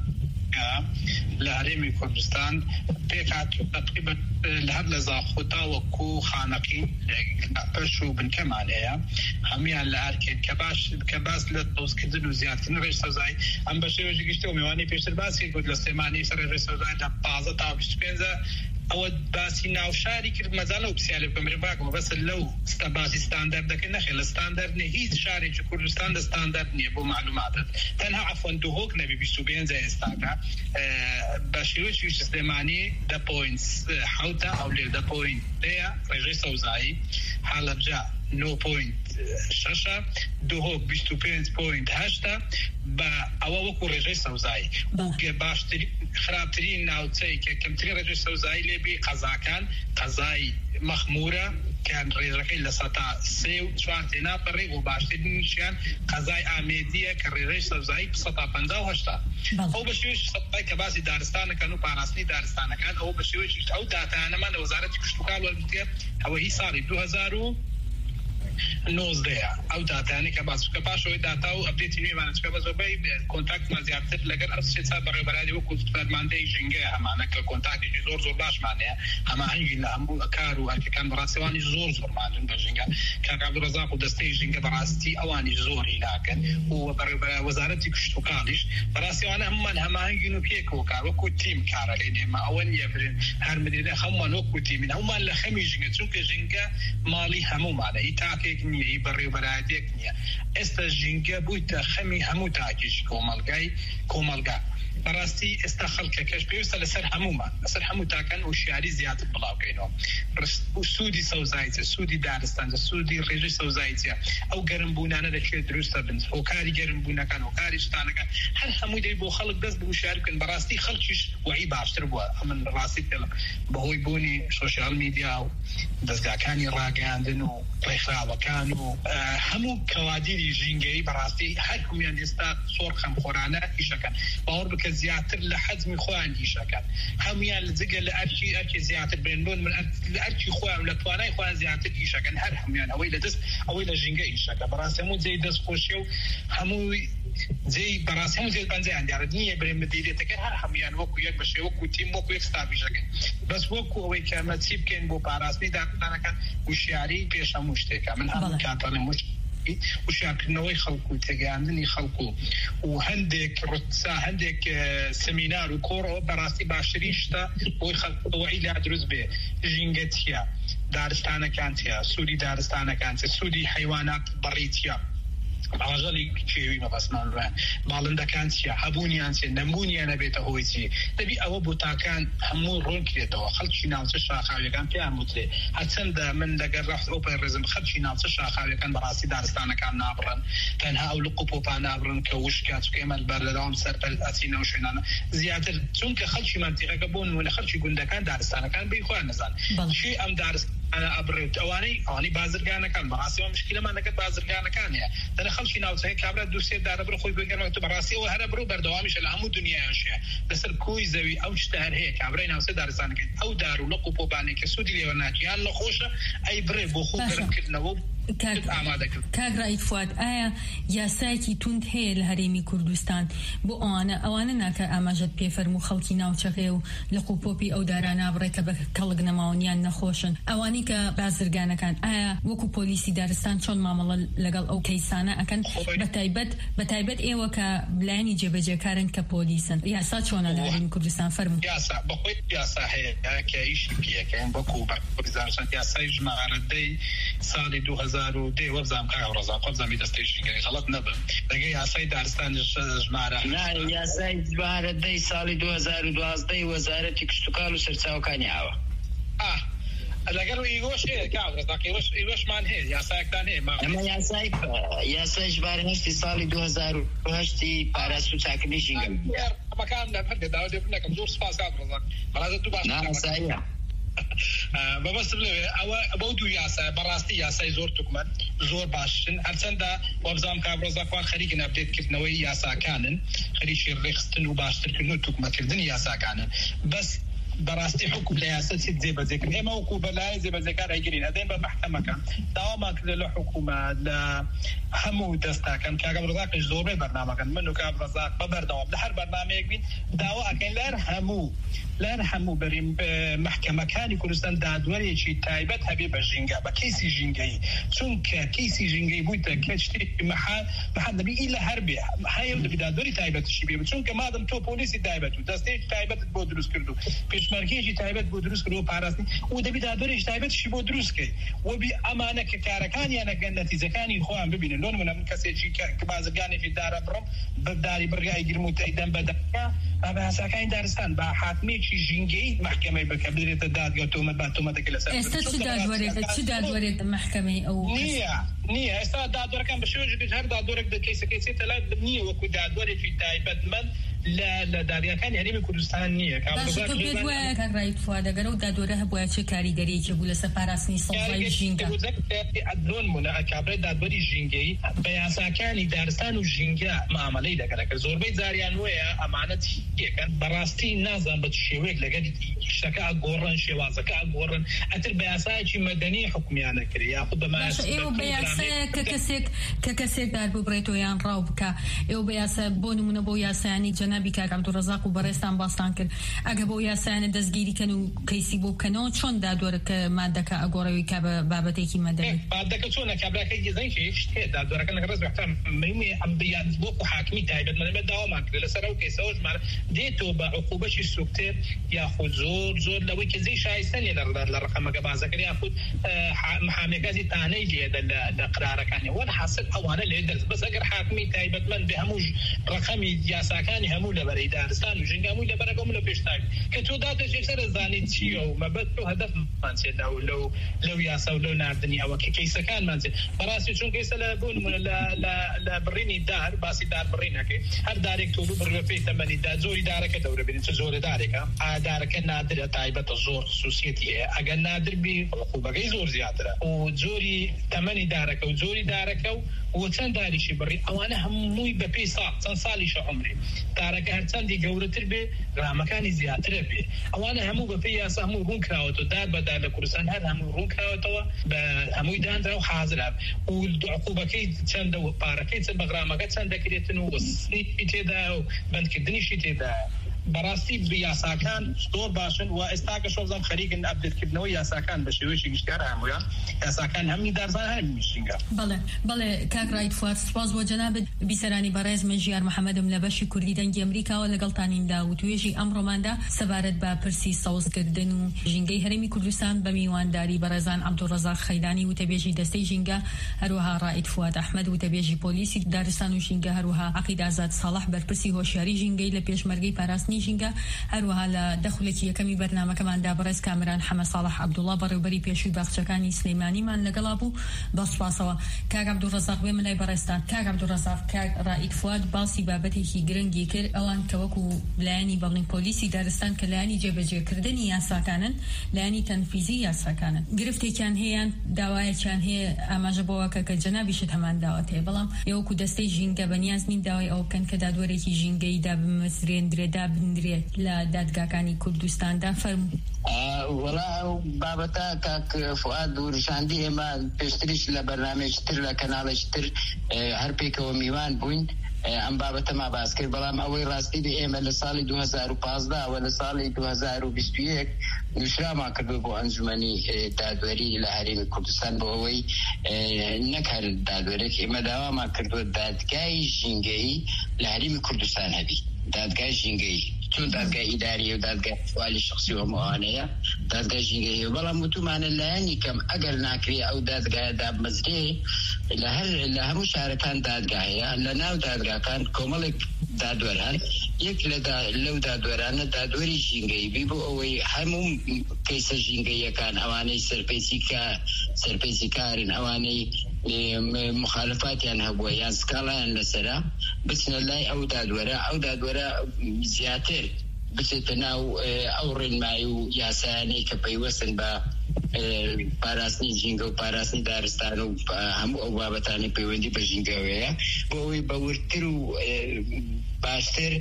لە هەرێمی کوردستان پێکات تقریبا لە هەر لە زاخۆتا وەکو خانەقین پەش و بنکەمان هەیە هەمویان لە ئەرکێن کە باش کە باس لە دۆستکردن و زیادکردن ڕێژ سەوزایی ئەم بە شێوەیەکی گشتی و میوانی پێشتر باسی کرد لە سلێمانی سەر ڕێژ سەوزایی لە پازە تا بیست و پێنجە ئەوە باسی ناوشاری کرد مەزانە و پرسیارێ بکەم ڕێباکەمە بەس لەو باسی ستاندەردەکەی نەخێ لە ستاندەرد نیە هیچ شارێکی کوردستان لە ستاندەرد نییە بۆ معلوماتت تەنها عەفوەن دووهۆک نەبی بیست و پێنجە ئێستاکە بە شێوەیەکی سلێمانی دە پۆینت حەوتە ئەو لێ دە پۆینت دەیە ڕێژەی سەوزایی حاڵەبجە نه پوینت شش دوهۆک بیست و پێنج پوینت هەشت بە ئەوە وەکو ڕێژەی سەوزایی باشترین خراپترین ناوچەی کە کەمترین ڕێژەی سەوزایی لێبێ قەزاکان قەزای مەخمورە کە ڕێژەکەی لە سەتا سێ و چوار تێنا بەڕێ و باشترینیشیان قەزای ئامێدیە کە ڕێژەی سەوزایی سەتا پەنجا و هەشتا ئەو بە شێوەیەکی سەتای کە باسی دارستانەکەن و پاراستنی دارستانەکان ئەوە بە شێوەیەکی ئەو داتانەمان لە وەزارەتی کشتوکاڵ وەرگرتێ ئەوە هی ساڵی دوو هەزار و نۆزدەیە ئەو داتانەی کە باس بکە پاشەوەی داتا و ئەپدێتی نوێمانە چکە بە زۆربەی کۆنتاکتمان زیاتر لەگەر ئەو سێ چا بەڕێوەبەرانی وەکو فەرماندەی ژینگەیە هەمانە کە کۆنتاکتێکی زۆر زۆر باشمانەیە هەماهەنگی لە هەموو کار و ئەرکەکان بەڕاستیوانی زۆر زۆرمانن بە ژینگە کاک عەبدوڕەزاق و دەستەی ژینگە بەڕاستی ئەوانی زۆری ناکەن و بەڕێوەبەر وەزارەتی کشتوکاڵیش بەڕاستیوانە هەمومان هەماهەنگین و پێکەوە کار وەکو تیم کارە لێ نێمە ئەوە نییە برێن هەر مدیرە هەمومان وەکو تیمین هەمومان لە خەمی ژینگە چونکە ژینگە ماڵی هەمومانە هی تاکێک نییە هی بەڕێوەبەرایەتێک نییە ئێستا ژینگە بوویتە خەمی هەموو تاکێکی کۆمەلگای کۆمەلگا بەڕاستی ئێستا خەڵکەکەش پێویستە لەسەر هەمومان لەسەر هەموو تاکەن و شیاری زیاتر بڵاوکەینەوە سوودی سەوزاییتە سوودی دارستانە سوودی ڕێژەی سەوزاییتە ئەو گەرمبوونانە لەکوێ دروستە بن هۆکاری گەرمبوونەکان هۆکاری شتانەکان هەر هەمووی دەی بۆ خەڵک دەست بوو شیاری بکەن بەڕاستی خەڵکیش وعی باشتر بووە ئەمن ڕاستی پێڵم بەهۆی بوونی سۆشیال میدیا و دەستگاکانی ڕاگەیاندن و ڕێکخراوەکان و هەموو کەوادیری ژینگەی بەڕاستی هەر هەمویان ئێستا سۆر خەمخۆرانە ئیشەکەن باوەڕ بکە زیاتر لە حەزمی خۆیان ئیشەکەن هەمویان جگە لە ئەرکی ئەرکی زیاتر بێنبوون من لە ئەرکی خۆیان لە توانای خۆیان زیاتر ئیشەکەن هەر هەمویان ئەوەی لە دەست ئەوەی لە ژینگە ئیشەکە بەڕاستی هەموو جێی دەستخۆشیە و هەمووی جێی بەڕاستی هەموو جێ پەنجەیان دیارە نییە برێ مدیرێتەکە هەر هەمویان وەکو یەک بەشێ وەکو تیم وەکو یەک ستافیشەکەن بەس وەکو ئەوەی کە ئەمە چی بکەین بۆ پاراستنی دارستانەکان وشیاری پێش هەموو شتێکە من هەموو کاتانە مش وشارکردنەوەی خەڵکو و تێگەیاندنی خەڵکو و هەندێک ڕتسا هەندێک سەمینار و کۆڕەوە بەڕاستی باشترین شتە بۆی خەڵکوەوەی لا دروست بێ ژینگەتیە دارستانەکان تیا سوودی دارستانەکان تیا سوودی حیوانات بەڕیتیا باژەڵی کێوی مەبەسمان ڕێن باڵندەکان چیە هەبوونیان چێ نەمبوونیان نەبێتە هۆی چی دەبی ئەوە بۆتاکان هەموو ڕوون کرێتەوە خەڵکی ناوچە شاخاویەکان پێیان وترێ هەرچەندە من لەگەر ڕەفت ئۆپەی ڕێزم خەڵکی ناوچە شاخاویەکان بەڕاستی دارستانەکان نابڕن تەنها ئەو لق و پۆپان نابڕن کە وشکە چکە ئێمە بەر لەداوام سەرپەل ئەچینە و شوێنانە زیاتر چونکە خەڵکی مەنتیقەکە بۆ نمونە خەڵکی گوندەکان دارستانەکان بێ خۆیان نەزان چی ئەم دارستان أنا أبرد أواني أواني بازرگان كان براسي ومشكلة ما نكت بازرگان كان يا ده خلشي ناوتها كابرا دوسية دار برو خوي بيجر مكتوب براسي وهذا برو بردوامش العمو الدنيا أشياء بس الكوي زوي أو اشتهر هيك كابرا ناوتها دار سانك أو دار ولقوا بوباني كسودي ليوناتي هلا خوشة أي بري بخو برم كلنا و کاک ڕایت فواد ئایا یاسایەکی توند هەیە لە هەرێمی کوردستان بۆ ئەوانە ئەوانە ناکە ئاماژەت پێفەرموو خەڵکی ناوچەکەی و لە قوپۆپی ئەو دارانە بڕێ کە بە کەڵک نەماوەنیان نەخۆشن ئەوانەی کە بازرگانەکان ئایا وەکو پۆلیسی دارستان چۆن مامەڵە لەگەڵ ئەو کەیسانە ئەکەن بەتایبەت بەتایبەت ئێوە کە بلایانی جێبەجێکارن کە پۆلیسن یاسا چۆنە لە هەرێمی کوردستان فەرموو یاسا بەخۆی یاسا هەیە کە ئیشی پێەکەن بەکو بەکوردستان یاسای ژمارەدەی ساڵی دوو هەزار و دێ وەبزام کاغ ڕۆزا قەبزامی دەستێژینگەی غەڵەت نەبن لەگەڵ یاسای دارستان ژمارە نه یاسای ژمارەدەی ساڵی دوو هەزار و دوازدەی وەزارەتی کشتوکاڵ و سەرچاوەکانی ئاوە ئاه لەگەڵ ئیوەش هەیە کاغ ڕۆزاکە ئیوەشمان هەیە یاسایەکتان هەیە ئەمە یاسای یاسای ژمارە هەشتی ساڵی دوو هەزار و هەشتی پاراست و چاکردنی ژینگە ئەمەکان لەبەر داوا دێ نەکەم زۆر سوپاس کاغ ڕۆزاک بەڵازە دوو باش ناساییە بەبەست بڵێ ئەوە بەو دوو یاسای بەڕاستی یاسای زۆر توکمەن زۆر باشن هەرچەندە وەبزام کابرۆزاکوان خەریکن ئەپدێتکردنەوەی یاساکانن خەریکی ڕێخستن و باشترکردن و توکمەکردنی یاساکانن بەس بەڕاستی حکوم لە یاسا چیت جێبەجێکردن ئێمە وەکو بەلای جێبەجێکار ئەیگرین ئەدەین بە مەحکەمەکە داوامان کردە لە حکومەت لە هەموو دەستاکەن کاگەم ڕزاقش زۆربەی بەرنامەکەن من و کاک ڕزاق بەبەردەوام لە هەر بەرنامەیەک بین داوا ئەکەین لەر هەموو لەر هەموو بەریم مەحکەمەکانی کوردستان دادوەرێکی تایبەت هەبێ بە ژینگە بە کەیسی ژینگەی چونکە کەیسی ژینگەی بوویتە کە شتێکی مەحال مەحال دەبی ئیلا هەر بێ هەیە دەبی دادوەری تایبەتیشی بێ چونکە مادەم تۆ پۆلیسی تایبەت و دەستەیەکی تایبەتت بۆ دروست کرد و پێش پێشمەرگەیەکی تایبەت بۆ دروست کرد و پاراستنی و دەبی دادوەرێکی تایبەتشی بۆ دروستکەی و بی ئەمانە کە کارەکانیانەکەن نەتیجەکانی خۆیان ببینن لۆ نمونە من کەسێکی کە بازرگانێکی دارە بڕم بەداری بڕیای گرم و تەیدەم بەدەکە بە یاساکانی دارستان بە حاتمێکی ژینگەی محکەمەی بکە بێتە دادگا تۆمەت با تۆمەتێکی لەسەر ئێستا چ دادوەرێکە چ دادوەرێک محکەمەی ئەو نییە نییە ئێستا دادوەرەکان بە شێوەیەک هەر دادوەرێک دەکەیسەکەی چێتە لای نییە وەکو دادوەرێکی تایبەتمەند لە دادگاکانی هەرێمی کوردستان نییە کاڕایت فوادەگەرە و دادوەرە هەبووە چه کاریگەریەکی بوو لەسەر پاراستنی سەڵای ژینگە ئەدلۆن مونە کابرای دادوەری ژینگەی بە یاساکانی دارستان و ژینگە معاملەی دەکەن زۆربەی جاریان وەیە ئەمانە چیەکەن بەڕاستی نازان بە شێوەیەک لەگەڵ شتەکە ئەگۆڕن شێوازەکە ئەگۆڕن ئەتر بە یاسایەکی مەدەنی حکمیانە کرد یاخود بەمە ئێوە بە یاسایە کە کەسێک کە کەسێک دار ببڕێتەوە یان ڕاو بکە ئێوە بە یاسا بۆ نمونە بۆ یاسایانی جەنابی کاک عەبدوڕەزاق و بەڕێستان باستان کرد ئەگە بۆ یاسایانە دەستگیریکەن و کەیسی بۆ بکەنەوە چۆن دادوەرەکە مادەکە ئەگۆڕەوەی کە بە بابەتێکی مەدەنی مادەکە چۆنە کابراکە گەزەنکی شتێ دادوەرەکە لەگەڵ ڕێز بەحتەم مەیمێ ئەم بیان بۆ حاکمی تایبەت مەدەبێت داوامان کرد لەسەر ئەو کەیسەوەش مار دێتەوە بە عقوبەشی سوکتێر یاخود زۆر زۆر لەوەی کە زەی شایستەنێ لە ڕقەمەکە بازەکەی یاخود محامێکازی تانەی لێدە لە قرارەکانی وەرە حاصل ئەوانە لێ دەرس بەس ئەگەر حاکمی تایبەتمەند بێ هەموو ڕقەمی یاساکانی هەموو لەبەرەی دارستان و ژینگە هەمووی لەبەرەکەم لە پێشتاوی کە تۆ دادەژێ سەر زانیت چییە و مەبەت تۆ هەدەفمان چێدا و لەو لەو یاسا و لەو ناردنی ئەوە کە کەیسەکانمان چێت بەڕاستی چون کەیسە لە بۆ نمونە لە بڕینی دار باسی دار بڕینەکەی هەر دارێک تۆ بڕوە پێی تەمەنی دا زۆری دارەکە دەورە بینین چه زۆرە دارێکە ئادارەکە نادرە تایبەتە زۆر خصوصیەتی هەیە ئەگەر نادر بی عقوبەکەی زۆر زیاترە و جۆری تەمەنی دارەکە و جۆری دارەکە و و چەند داریشی بڕی ئەوانە هەمووی بە پێی ساڵ چەند ساڵیشە عمری دارەکە هەرچەندی گەورەتر بێ ڕامەکانی زیاترە بێ ئەوانە هەموو بە پێی یاسا هەموو ڕوون کراوەتەوە دار بەدار لە کوردستان هەر هەموو ڕوون کراوەتەوە بە هەمووی دانرا و حازرا و عقوبەکەی چەندە و پارەکەی چەند بەغرامەکە چەند دەکرێتن و وەسنی تێدا و بەندکردنیشی تێدا بەڕاستی یاساکان زۆر باشن و ئێستاکە شۆزان خەریکن ئەپدێتکردنەوە یاساکان بە شێوەیەکی گشتیار هەموویان یاساکان هەمووی دارزان هەمی ژینگە بەڵێ بەڵێ کاک ڕایت فواد سپاس بۆ جەنابەت بیسەرانی بەڕێز من ژیار محەممەدم لە بەشی کوردی دەنگی ئەمریکاوە لەگەڵتانیندا و توێژی ئەمڕۆماندا سەبارەت بە پرسی سەوزکردن و ژینگەی هەرێمی کوردستان بە میوانداری بەڕێزان عەبدوڕەزاق خەیدانی وتەبێژی دەستەی ژینگە هەروەها ڕائید فواد ئەحمەد وتەبێژی پۆلیسی دارستان و ژینگە هەروەها عەقید ئازاد ساڵح بەرپرسی هۆشیاری ژینگەی لە پێشمەرگەی پاراستنی ژینگە هەروەها لە دەخولێکی یەکەمی بەرنامەکەماندا بەڕێز کامران حەمە ساڵح عەبدوڵڵا بەڕێوەبەری پێشووی باخچەکانی سلەیمانیمان لەگەڵا بوو بە سوپاسەوە کاک عەبدوڕەزاق بێ منای بەڕێستان کاک عەبدوڕەزاق کاک ڕائید فواد باسی بابەتێکی گرنگی کرد ئەوان کە وەکو لایەنی بەڵین پۆلیسی دارستان کە لایەنی جێبەجێکردنی یاساکانن لایەنی تەنفیزی یاساکانن گرفتێکیان هەیە داوایەکیان هەیە ئاماژە بۆەوەکە کە جەنابیشت هەمان داوات هەیە بەڵام ئێوەکو دەستەی ژینگە بەنیاز نین داوای ئەو بکەن کە دادوەرێکی ژینگەی دابمەزرێندرێ دابندرێت لە دادگاکانی کوردستاندا فەرموو وەڵا بابەتە کاک فواد وریشاندی ئێمە پێشتریش لە بەرنامەیەکی تر لە کەناڵێکی تر هەر پێکەوە میوان بووین ئەم بابەتەما باس کرد بەڵام ئەوەی ڕاستی بێ ئێمە لە ساڵی دو هەزار و پانزدە و لە ساڵی دو هەزار و بیست و یەک نووسرامان کردو بۆ ئەنجومەنی دادوەری لە هەرێمی کوردستان بۆ ئەوەی نەکار دادوەرێک ئێمە داوامان کردووە دادگای ژینگەیی لە هەرێمی کوردستان هەبی دادگای ژینگەیی چون دادگای ئیداریە و دادگای فوالی شخصی و مەوانەیە دادگای ژینگەیە بەڵام وتومانە لایەنی کەم ئەگەر ناکرێ ئەو دادگایە دابمەزرێ لە هەر لە هەموو شارەکان دادگایە لە ناو دادگاکان کۆمەڵێک دادوەر هەن یەک لەو دادوەرانە دادوەری ژینگەی بی بۆ ئەوەی هەموو کەیسە ژینگەیەکان ئەوانەی سەرپێچی سەرپێچی کارن ئەوانەی مخالفاتیان هەبووە یان سکاڵیان لەسەرا بچنە لای ئەو دادوەرە ئەو دادوەرە زیاتر بچێتە ناو ئەو ڕێنمایی و یاسایانەی کە پەیوەستن بە پاراستنی ژینگە و پاراستنی دارستان و هەموو ئەو بابەتانی پەیوەندی بە ژینگەوەیە بۆ ئەوەی بەورتر و باشتر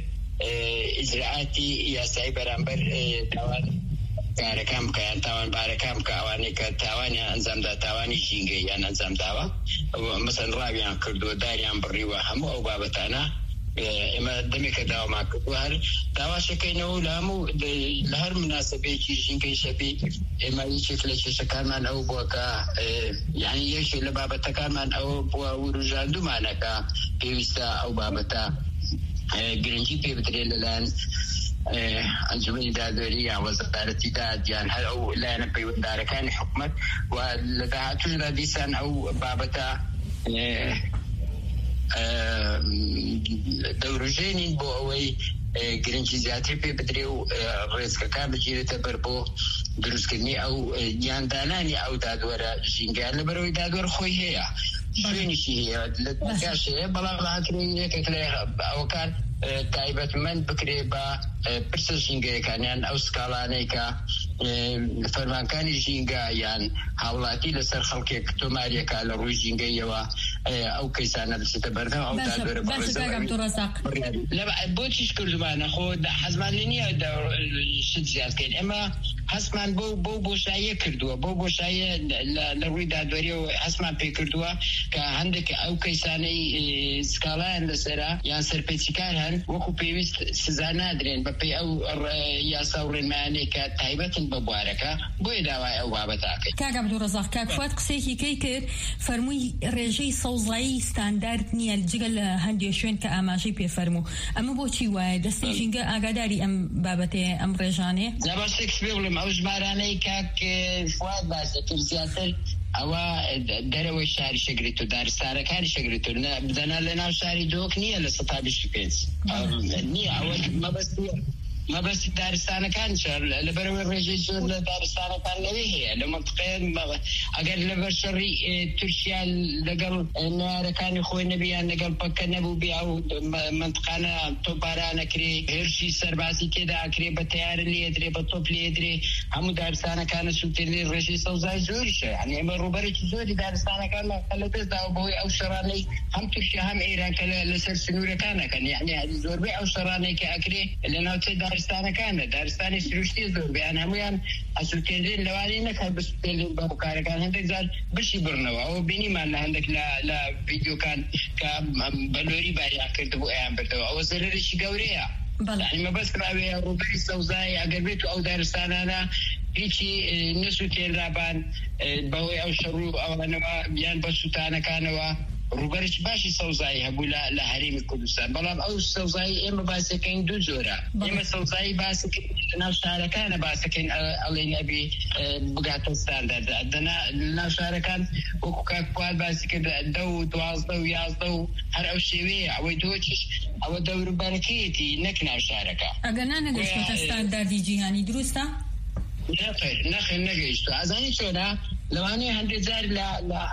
ئیجراعاتی یاسایی بەرامبەر تاوان کارەکان بکەیان تاوان بارەکان بکە ئەوانەی کە تاوانیان ئەنجامدا تاوانی ژینگەییان ئەنجام داوە مەسەن ڕاویان کردووە داریان بڕیوە هەموو ئەو بابەتانە ئێمە دەمێکە داوامان کردووە هەر داواشەکەینەوە لە هەموو لە هەر مناسبەیەکی ژینگەی شەبی ئێمە یەکێک لە کێشەکانمان ئەو بووە کە یعنی یەکێک لە بابەتەکانمان ئەوە بووە وروژاندومانەکە پێویستە ئەو بابەتە گرنگی پێ بدرێت لەلایەن ئەنجومەنی دادوەری یا وەزارەتی دادیان هەر ئەو لایەنە پەیوەنددارەکانی حکوومەت و لە داهاتوودا دیسان ئەو بابەتە دەوروژێنین بۆ ئەوەی گرنگی زیاتر پێ بدرێ و ڕێزگەکان بگیرێتە بەر بۆ دروستکردنی ئەو گیاندانانی ئەو دادوەرە ژینگەیان لەبەرەوەی دادوەر خۆی هەیە شوێنیشی هەیە لە دەرگاشەیە بەڵام ڕاکردن یەکێک لە ئەوەکان تایبەتمەند بکرێ بە پرسە ژینگەیەکانیان ئەو سکاڵانەی کە فەرمانکانی ژینگە یان هاوڵاتی لەسەر خەڵکێک تۆماریەکە لە ڕووی ژینگەیەوە ئەو کەیسانە بچێتە بەردەم ئەو دادوەرە بۆچیش کردومانە خۆ حەزمان لێ نییە شت زیادکەین ئێمە هەستمان بۆ بۆ بۆشاییە کردووە بۆ بۆشاییە لە ڕووی دادوەریەوە هەستمان پێ کردووە کە هەندێک ئەو کەیسانەی سکاڵایان لەسەرە یان سەرپێچیکار هەن وەکو پێویست سزا نادرێن بەپێی ئەو یاسا و ڕێنمایانەی کە تایبەتن بە بوارەکە بۆیە داوای ئەو بابەتاکەین. کاک عەبدوڕەزاق کاک فواد قسەیەکی کەی کرد فەرمووی ڕێژەی سەوزایی ستاندارد نییە جگە لە هەندێک شوێن کە ئاماژەی پێ فەرموو ئەمە بۆچی وایە دەستی ژینگە ئاگاداری ئەم بابەتەیە ئەم ڕێژانەیە؟ زەبەستێک پێ بڵێم ئەو ژمارانەی کاک فواد باسە کرد زیاتر ئەوە دەرەوەی شاری شەگریت و دارستانەکانی شەگریت و بدەنا لە ناو شاری دۆک نییە لە سەد بیست و پێنج نییە ئەوە مەبەستیە مەبەستی دارستانەکان شار لەبەرەوەی ڕێژەی زۆر لە دارستانەکان لەوێ هەیە لە منطقەیە ئەگەر لەبەر شەڕی تورکیا لەگەڵ نارەکانی خۆی نەبیان لەگەڵ پەکە نەبوو بیا و منطقانە تۆپارانەکرێ هێرشی سەربازی تێدا ئەکرێ بە تەیارە لێدرێ بە تۆپ لێدرێ هەموو دارستانەکانە سووتێنێ ڕێژەی سەوزای زۆریشە یعنی ئێمە ڕوبەرێکی زۆری دارستانەکان لەدەستداوە بەهۆی ئەو شەڕانەی هەم تورکیا هەم ئێران کە لەسەر سنوورەکانەکەن یعنی زۆربەی ئەو شەڕانەی کە ئەکرێ لە ناوچەی دارستانەکانە دارستانی سروشتی زۆر بیان هەمویان ئەسووتێنرێن لەوانەیە نەکات بسووتێنرێن بە هۆکارەکان هەندێک زار بشی بڕنەوە ئەوە بینیمان لە هەندێک لە ڤیدیۆکان کە بەلۆری باریان کردبوو ئەیان بردەوە ئەوە زەرەرێکی گەورەیە مەبەست کراوەیە ڕووبەری سەوزای ئەگەر بێت و ئەو دارستانانە هیچی نەسووتێنرابان بەهۆی ئەو شەڕ و ئەوانەوە بیان بە سووتانەکانەوە ڕوبەرێکی باشی سەوزایی هەبوو لە هەرێمی کوردستان بەڵام ئەو سەوزایی ئێمە باسەکەین دوو جۆرە ئێمە سەوزایی باسەکەین ناو شارەکانە باسەکەین ئەڵێن ئەبێ بگاتە ستاندەرد دەنا ناو شارەکان وەکو کاک فواد باسی کرد دە و دوازدە و یازدە و هەر ئەو شێوەیە ئەوەی دۆچش ئەوە دەوروبەرەکەیەتی نەک ناو شارەکە ئەگەر نانەگەشتە ستاندەردی جیهانی دروستە؟ نەخێر نەخێر نەگەیشتووە ئازانی چۆنە لەوانەیە هەندێک جار لە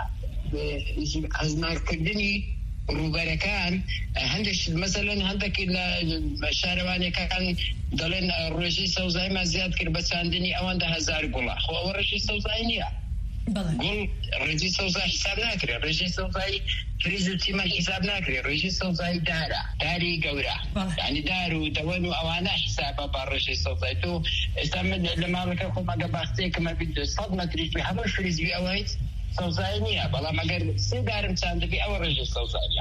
هەزمارکردنی ڕووبەرەکان هەندێک مەسەلەن هەندێک لە شارەوانەکان دەڵێن ڕێژەی سەوزایمان زیاد کرد بە چاندنی ئەوەندە هەزار گوڵە خۆ ئەوە ڕێژەی سەوزای نییە گوڵ ڕێژەی سەوزای حساب ناکرێت ڕێژەی سەوزای فریز و تیمە حساب ناکرێت ڕێژەی سەوزای دارە داری گەورە یعنی دار و دەوەن و ئەوانە حسابە با ڕێژەی سەوزای تۆ ئێستا لە ماڵەکە خۆم ئەگە باختەیەکمە بیت سەد مەتریش بی هەموو فریزبی ئەوەی سەوزای نییە بەڵام ئەگەر سێ دارم چاندبی ئەوە ڕێژەی سەوزاییە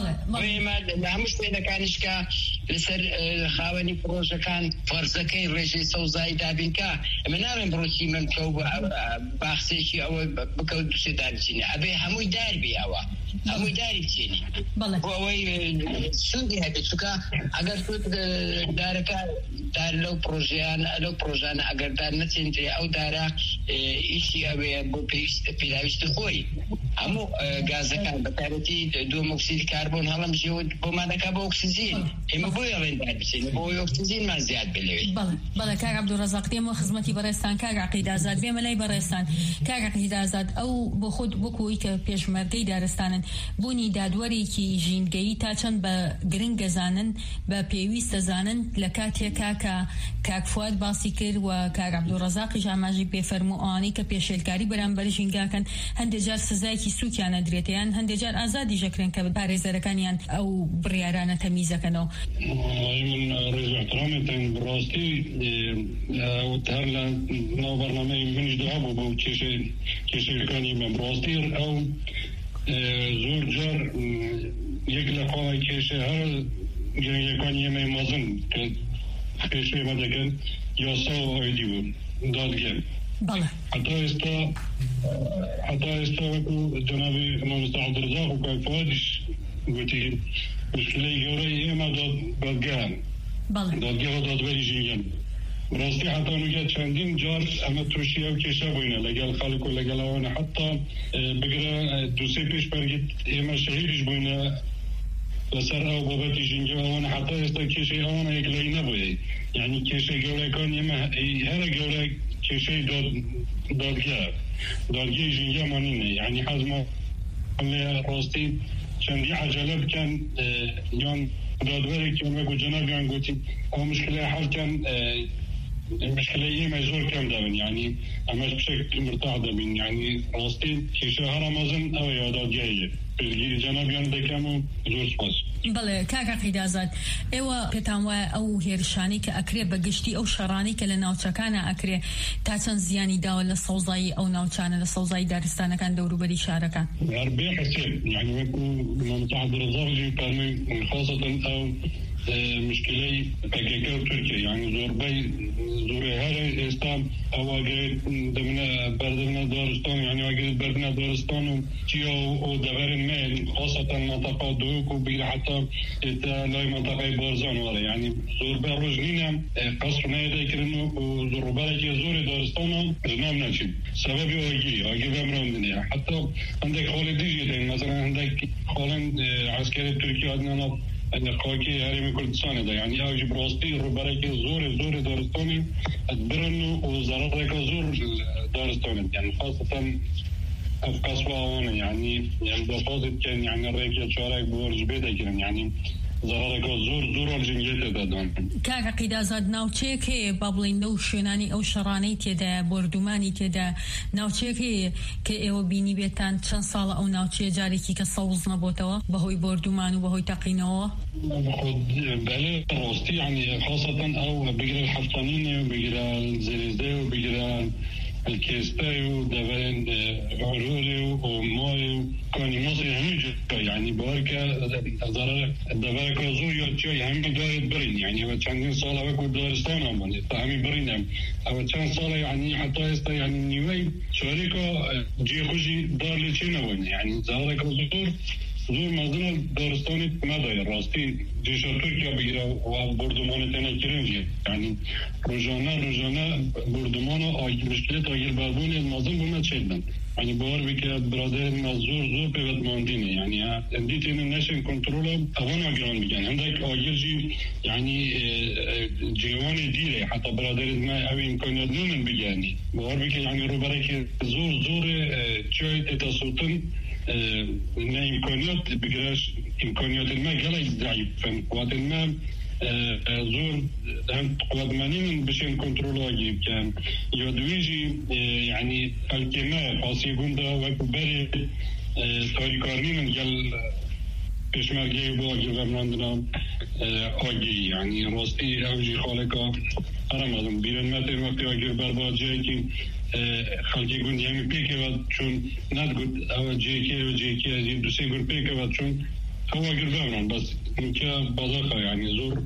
لە هەموو شوێنەکانیشکە لەسەر خاوەنی پرۆژەکان فەرزەکەی ڕێژەی سەوزایی دابینکە ئەمە ناڵێن بڕۆکی من کە باخسێکی ئەوە بکەوت دوسێ دارچینە ئەبێ هەمووی داربی ئەوە هەمووی داری بچێنی بۆ ئەوەی سوودی هەبێت چونکە ئەگەر تۆ دارەکە دار لەو پرۆژیان لەو پرۆژانە ئەگەر دار نەچێنرێ ئەو دارە ئیشی ئەوێ بۆ پێویست خۆی هەموو گازەکان بەتابەتی دووەمۆکسیدی کاربۆن هەڵم ژێوە بۆمانەکە بۆ ئۆکسیجین ئێمە بۆی ئەڵێن دار بچێنێ بۆی ئۆکسیجینمان زیاد بلێوێ بەڵێ کاک عەبدوڕەزاق دێمەوە خزمەتی بەڕێستان کاک عەقیل ئازاد بێمە لای بەڕێستان کاک عەقیل ئازاد ئەو بۆ خۆت بۆکۆی کە پێشمەرگەی دارستانن بوونی دادوەرێکی ژینگەیی تا چەند بە گرنگ گەزانن بە پێویست دەزانن لە کاتێکا کە کاک فواد باسی کرد و کاک عەبدوڕەزاقیش ئاماژەی پێفەرموو ئەوانەی کە پێشێلکاری بەرامبەر ژینگاکەن هەندێک جار سزایەکی سووکیانە درێتیان هەندێک جار ئازادی ژەکرێن کە پارێزەرەکانیان ئەو بڕیارانە تەمیزەکەنەوە. من ڕێز احترامتان بڕاستی هەر لە ناو بەرنامەی منیش دوا بوو بۆ کێشەکانی من بڕاستی ئەو زۆر جار یەک لە خۆڵی کێشە هەر گرنگەکانی ئێمە مەزن کە پێشوێ مەدەکەن یاسا و ئایدی بوون دادگەن حتى استا حتى استا وكو جنابي مامۆستا عەبدوڕەزاق و کاک فوادیش گوتی مشکلەی گەورەی ئێمە دادگان دادگاه دادوری جنگن راستی حتی نوگه چندین جار اما توشیه و کشه بوینه لگل خالق و لگل آوانه حتی بگره دو سه پیش برگید ایمه شهیرش بوینه بسر او بابتی جنگه آوانه حتی استا کشه آوانه اگلایی نبویه یعنی کشه گوله کن ایمه هر گوله کشه داد دادگاه دادگاه جنگه مانینه یعنی حزم راستی چندی عجله بکن یان دادوری که اون بگو جناب یان گوتی او مشکله حل کن مشكلة إيه مجزور كم دابن يعني أماش بشكل مرتاح دابن يعني راستي كيشة هرا مازن أو يادات جاية بلغي جناب يعني دكامو زور سپاس بله کاکا قیدازاد ئێوە پێتان وایە ئەو هێرشانی کە ئەکرێ بەگشتی ئەو شەڕانی کە لە ناوچەکانە ئەکرێ تا چەند زیانی داوە لە سەوزایی ئەو ناوچانە لە سەوزایی دارستانەکان دەوروبەری شارەکان هەربێ حسێن يعني وەکو مەمتاح درزاغجی فەرمووی خاصەتەن ئەو مشكلة بكيكا وتركيا يعني زوربي زوري هذا إسلام أو أجري دمنا بردنا دارستان يعني أجري بردنا دارستان وتيا ودبر المال خاصة منطقة دوك وبير حتى لاي منطقة بارزان ولا يعني زوربي رجلينا قصرنا هذا كرنو وزوربي كي زوري دارستان زنام نشيب سبب أجري أجري بمرندني حتى عندك خالد ديجي مثلا عندك خالد عسكري تركيا عندنا أن خاكي هرم كردستان ده يعني أوجي براستي ربارك زور زور دارستاني أدبرنه وزارتك زور دارستاني يعني خاصة أفقاس وعوانا يعني يعني بفاضل كان يعني الرئيكي شارك بورج بيدا كرن يعني زارتك زور زور الجنجية دادان كاكا قيدازاد ناوچيك هي بابلين دو شناني أو شراني تيدا بوردوماني تيدا ناوچيك هي كأيو بيني بيتان چند سال أو ناوچي جاريكي كصوز نبوتوا بهوي بوردومان وبهوي تقينوا خد بالي راستي يعني خاصة أو بقرا الحفطانين وبقرا الزريزدي وبقرا الكيستاي ودبرن عروري وماي كاني مصري همي يعني باركة ضرر دبرك زور يوتشي همي دارت برين يعني وچندين سالة وكو دارستان هم همي برين هم او چند سالة يعني حتى يستا يعني نيوي شاركة جي خوشي دار لچينوين يعني ضررك زور زور مازن دارستانی مدای راستی جیش ترکیه بگیره و بردمان تنه کرنجی یعنی روزانه روزانه بردمان آگیر مشکلات آگیر بربون مازن بومد شدن یعنی باور بکه برادر مزور زور پیوت ماندینه یعنی اندی تینه نشن کنترول اوان آگیران بگن هندک آگیر جی یعنی جیوان دیره حتی برادر ما او امکانیت نمن بگنی باور بکه یعنی رو برای که زور زور چای اتصوتن نه امکانیات بگرش امکانیات ما گله ضعیفن قوات ما زور هم قوات منين بشين كنترول واجب كان يودويجي يعني الكلمة فاصي قندا وكبري تاريكارني من جل پشمرگی باجی و ماندنا آگی یعنی راستی اوجی خالقا هرم ازم بیرن متر وقتی آگیر برباجی که خلقی گوند یمی پیکه و چون ندگود او جی که و جی که از این دو سه گوند پیکه و چون او آگیر بمرن بس اینکه بازاقا یعنی زور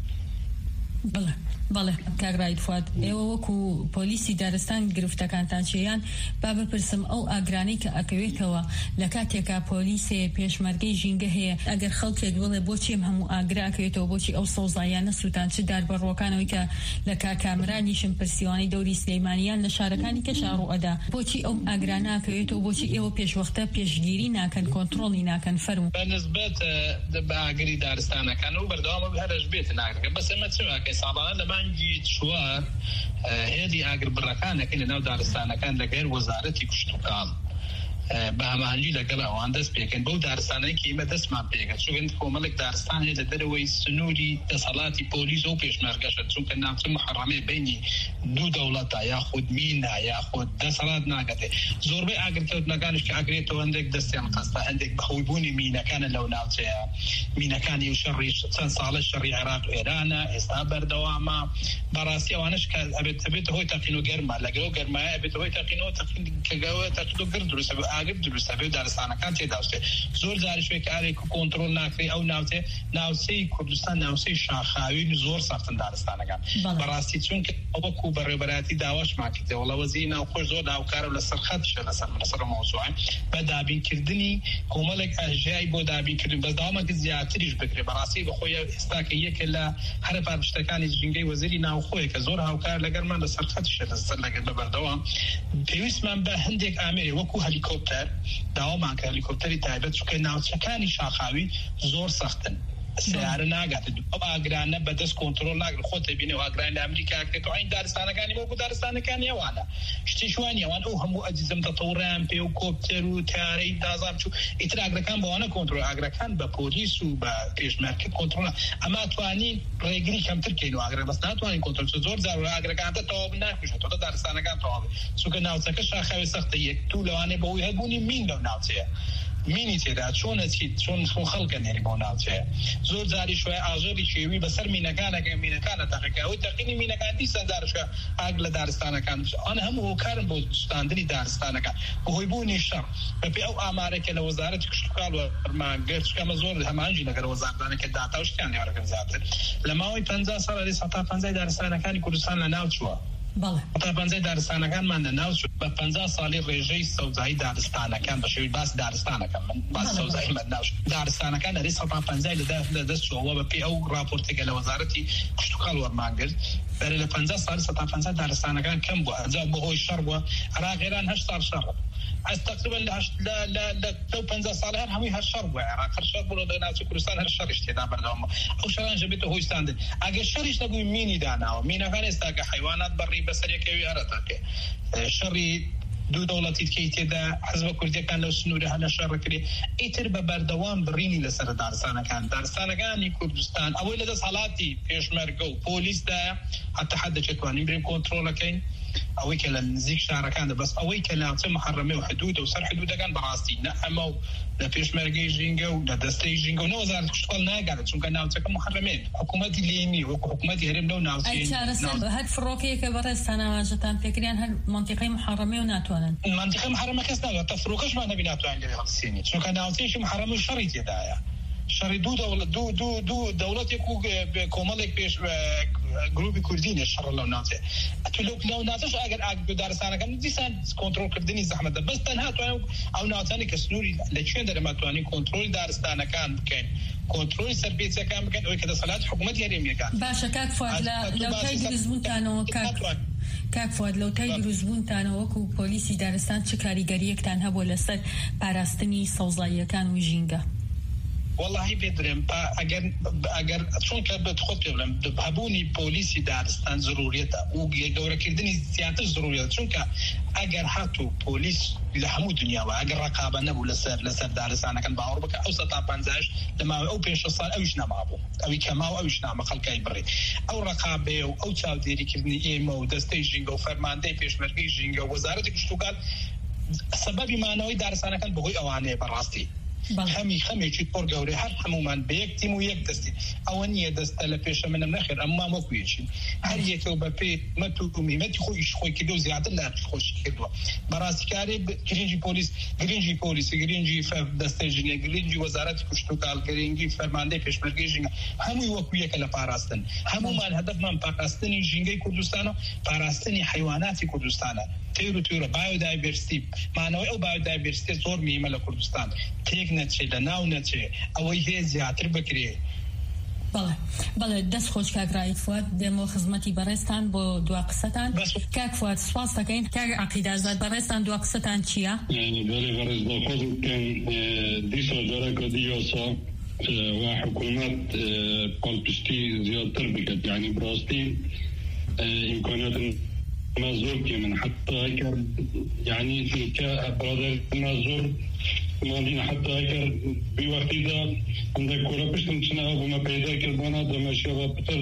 بله بله کاغرایت فؤاد ئێوە وەکو پۆلیسی دارستان گرفتەکانتان چیان با بپرسم ئەو ئاگرانی کە ئەکەوێتەوە لە کاتێکا پۆلیسێ پێشمەرگەی ژینگە هەیە ئەگەر خەڵکێک بڵێ بۆچی ئەم هەموو ئاگرا ئەکەوێتەوە بۆچی ئەو سەوزاییانە سووتان چ داربەڕۆکانەوەی کە لە کاکامرانیشم پرسیوانی دەوری سلەیمانیان لە شارەکانی کەشا ڕوئەدا بۆچی ئەو ئاگرا ناکەوێتەوە بۆچی ئێوە پێشوەختە پێشگیری ناکەن کۆنتڕۆڵی ناکەن فەرموو بەنسبەت بە ئاگری دارستانەکان و بەردەوام هەرش بێت ناکەن بەس ئەمە چواکەی ساڵانە لە مانگی چوار هێدی ئاگر بڕەکانەکەی لە ناو دارستانەکان لەگەر وەزارەتی کوشتوکاڵ بە هەماهەنگی لەگەڵ ئەوان دەست پێکەن بەو دارستانەی کە ئێمە دەستمان پێکە چونکە کۆمەڵێک دارستان هەیە لە دەرەوەی سنووری دەسەڵاتی پۆلیس و پێشمەرگەشە چونکە ناوچە محەڕەمەیە بینی دوو دەوڵەتە یاخود مینا یاخود دەسەڵات ناگەتێ زۆربەی ئاگرکەوتنەکانش کە ئاگرێتەوە هەندێک دەستیان قەستە هەندێک بەخۆیبوونی مینەکانە لەو ناوچەیە مینەکانی و شەڕی چەند ساڵە شەڕی عێراق و ئێرانە ئێستا بەردەوامە بەڕاستی ئەوانش کە ئەبێت بێتە هۆی تەقین و گەرما لەگەڵ گەرمایە ئەبێتە هۆی تەقینەوە تەقین کە گەوە تەقین و گرد دروستە ئاگر دروستە بێ دارستانەکان تێداوستێ زۆر جاریشوێک ئارێک کۆنتترۆل ناکرێ ئەو ناوتێ ناوچەی کوردستان ناوچەی شاخاوی زۆر سەختن دارستانەکان بەڕاستی چونکە ئەوەکو بەڕێبەراتی داواشمان کردێ وەڵەوەزی ناوخۆش زۆر داوکارە لەسەر خەتشە لەسەر لەسەر مۆزوعان بە دابینکردنی کۆمەڵێک ئاژیایی بۆ دابینکردن بەس داوامەکە زیاتریش بکرێ بەڕاستی بەخۆی ئێستاکە یەکە لە هەرە پاپشتەکانی ژینگەی وەزیری ناوخۆی کە زۆر هاوکار لەگەرمان لەسەر خەتشە لەسەر لەگەر بەبەردەوام پێویستمان بە هەندێک ئامێرێ وەکو هەلیکۆپتەر داوامان کە هەلیکۆپتەری تایبەت چونکە ناوچەکانی شاخاوی زۆر سەختن سیارە ناگاتێت ئەو ئاگرانە بەدەست کۆنتترۆل ناگرێت خۆتە بینێ و ئاگران لە ئەمریکا کرێت و ئاین دارستانەکانی وەکو دارستانەکانی ئەوانە شتیشوانی ئەوان ئەو هەموو ئەجزم تەتەوڕیان پێ و کۆپتەر و تارەی دازام چوو ئیتر ئاگرەکان بەوانە کۆنتترۆل ئاگرەکان بە پۆلیس و بە پێشمەرکرد کۆنتترۆل ئەما توانین ڕێگری کەمتر کەین و ئاگرە بەس ناتوانین کۆنتترۆل زۆر جار ئاگرەکانتە تەواو ناکوژێتەوە دارستانەکان تەواو چونکە ناوچەکە شاخاوی سەختە یەک تو لەوانەیە بەوەی هەبوونی مین لەو ناوچەیە مینی تێدا چۆنە چیت چۆن خەڵکە نێری بۆ ناوچەیە زۆر جاری شوێ ئاژەری شێوی بەسەر مینەکانەکە مینەکانە تەقەکە ئەوەی تەقینی مینەکان دیسە دارشکە ئاگ لە دارستانەکان ئەوانە هەموو هۆکارن بۆ سوستاندنی دارستانەکان بەهۆی بوونی شەڕ بەپێی ئەو ئامارێکە لە وەزارەتی کشتوکاڵ و فەرمانگەر چکەمە زۆر هەمانجی لەگەر وەزارەتانێکە داتا و شتیان یاڕەکەن زیاتر لە ماوەی پەنجا ساڵ لە سەد تا پەنجا دارستانەکانی کوردستان لە ناو چووە تا پەنجا دارستانەکانمان لە ناو چوو بە پەنجا ساڵی ڕێژەی سەوزایی دارستانەکان بە شێوەی باس دارستانەکان من باس سەوزایی مەدناو دارستانەکان لەرێ سەد تا پەنجا لەدەست چووەوە بەپێی ئەو راپۆرتێکە لە وەزارەتی کشتوکاڵ وەرمانگرت بەرە لە پەنجا ساڵی سەد تا پەنجا دارستانەکان کەم بووە ئەجا بەهۆی شەڕ بووە عێراق ئێران هەشت ساڵ شەڕ از تقریبا ل ل ل پەنجا ساڵه هەر هەمووی هەر شەڕ بووە عێراق هەر شەڕ بوو لە ناوچەی کوردستان هەر شەڕیش تێدا بەردەوامە ئەو شەڕانش دەبێتە هۆی ستاندن ئەگەر شەڕیش نەبووی مینی داناوە مینەکان ئێستا کە حیوانات بەڕی بەسەرەکەوی هەرەتاکێ شەڕی دوو دەوڵەتیت کەی تێدا حزب کوردیەکان لەو سنوورە هەنە شەڕەکرێ ئیتر بە بەردەوام بڕینی لەسەر دارستانەکان دارستانەکانی کوردستان ئەوەی لەدەست هەڵاتی پێشمەرگە و پۆلیسدایە هەتا حەد دەچێتوانین برین کۆنتترۆلەکەین ئەوەی کە لە نزیک شارەکاندا بەس ئەوەی کە ناوچە محەرەمە و حدود و سەر حدودەکان بەڕاستی نە ئەمە و لە پێشمەرگەی ژینگە و لە دەستەی ژینگە و نەوەزارەتی کشتوکاڵ ناگاتێت چونکە ناوچەکە محەرەمەیە حکوومەتی لێنی وەکو حکوومەتی هەرێم لەو ناوچەی هەر فڕۆکەیەکە بەڕێستانە ئاژەتان پێکریان هەر مەنتیقەی محەرەمە و ناتوانن مەنتیقەی محەرەمە کەس ناگات تەفڕۆکەشمان نەبی ناتوانین لێ هەڵسێنی چونکە ناوچەیەکی محەرەمە و شەڕی تێدایە شەڕی دوو دەوڵەت دوو دوو دوو دەوڵەتێک و کۆمەڵێک پێش گروپی کوردینە شەڕ لەو ناوچەیە تو لەو ناوچەش ئەگەر ئاگ دارستانەکان دیسان کۆنتترۆلکردنی زەحمەتە بەس تەنها توانین ئەو ناوچانی کە سنووری لەکوێن دەرەماتوانین کۆنتترۆلی دارستانەکان بکەین کۆنتترۆلی سەرپێچەکان بکەن ئەوەی کە دەسەڵاتی حکوومەتی هەرێمیەکان باشە کاک فواد لەوتای دروستبوونتانەوە کاک فواد لەوتای دروستبوونتانەوە وەکو پۆلیسی دارستان چه کاریگەریەکتان هەبووە لەسەر پاراستنی سەوزاییەکان و ژینگە والله بدرم اگر اگر چون که به خود بگم هبونی پلیسی دارستان ضروریته او گوره کردنی زیاتر ضروریته چون که اگر هاتو پلیس لهمو دنیا و اگر رقابه نبو لسر لسر دارستان کن باور بک او ستا پنځه لما او پیش سال اوش نمابو او کما اوش نام خلقای بری او رقابه او چاودیری کردنی ایمو دسته جینگو فرمانده پیشمرگی جینگو وزارت کشتوکال سبب معنوی دارستان کن بهوی اوانه براستی هەمی خەمێکی پۆر گەورەی هەر هەمومان بە یەک تیم و یەک دەستی ئەوە نییە دەستە لە پێشە منم نەخێر ئەمما وەکوێچین هەر یەکەوە بە پێ مەت و میمەتی خۆیش خۆی کردو و زیاتر لە خۆشی کردووە بەڕاستیکاری گرنگی پۆلیس گرنگی پۆلیسی گرنگی دەستەی ژینگە گرنگی وەزارەتی کشتوکاڵ گرنگی فەرماندەی پێشمەرگەی ژینگە هەمووی وەکو یەکە لە پاراستن هەمومان هەدەفمان پاراستنی ژینگەی کوردستانە پاراستنی حیواناتی کوردستانە تێر و توێرە بایۆدایڤرسیتی مانەوەی ئەو بایۆدایڤرسیتی زۆر میمە لە کوردستان تێک نەچێ لە ناو نەچێ ئەوەی هەیە زیاتر بکرێ بەڵێ بەڵێ دەست خۆش کاک ڕایت فواد دێمەوە خزمەتی بەڕێستان بۆ دوا قسەتان کاک فواد سپاس دەکەین کاک عەقیدازاد بەڕێستان دوا قسەتان چییە؟ بەڵێ بەڕێز بەخۆز بکەین دیسا جارێکە دیۆسا و حکوومەت پاڵپشتی زیاتر بکات یعنی بڕاستی ئیمکانات مازور که من حتی اگر یعنی که برادر مازور مالین حتی اگر بی وقتی دا انده کورا پشتن چنه ابو ما پیدا کردانا دمشی و بطر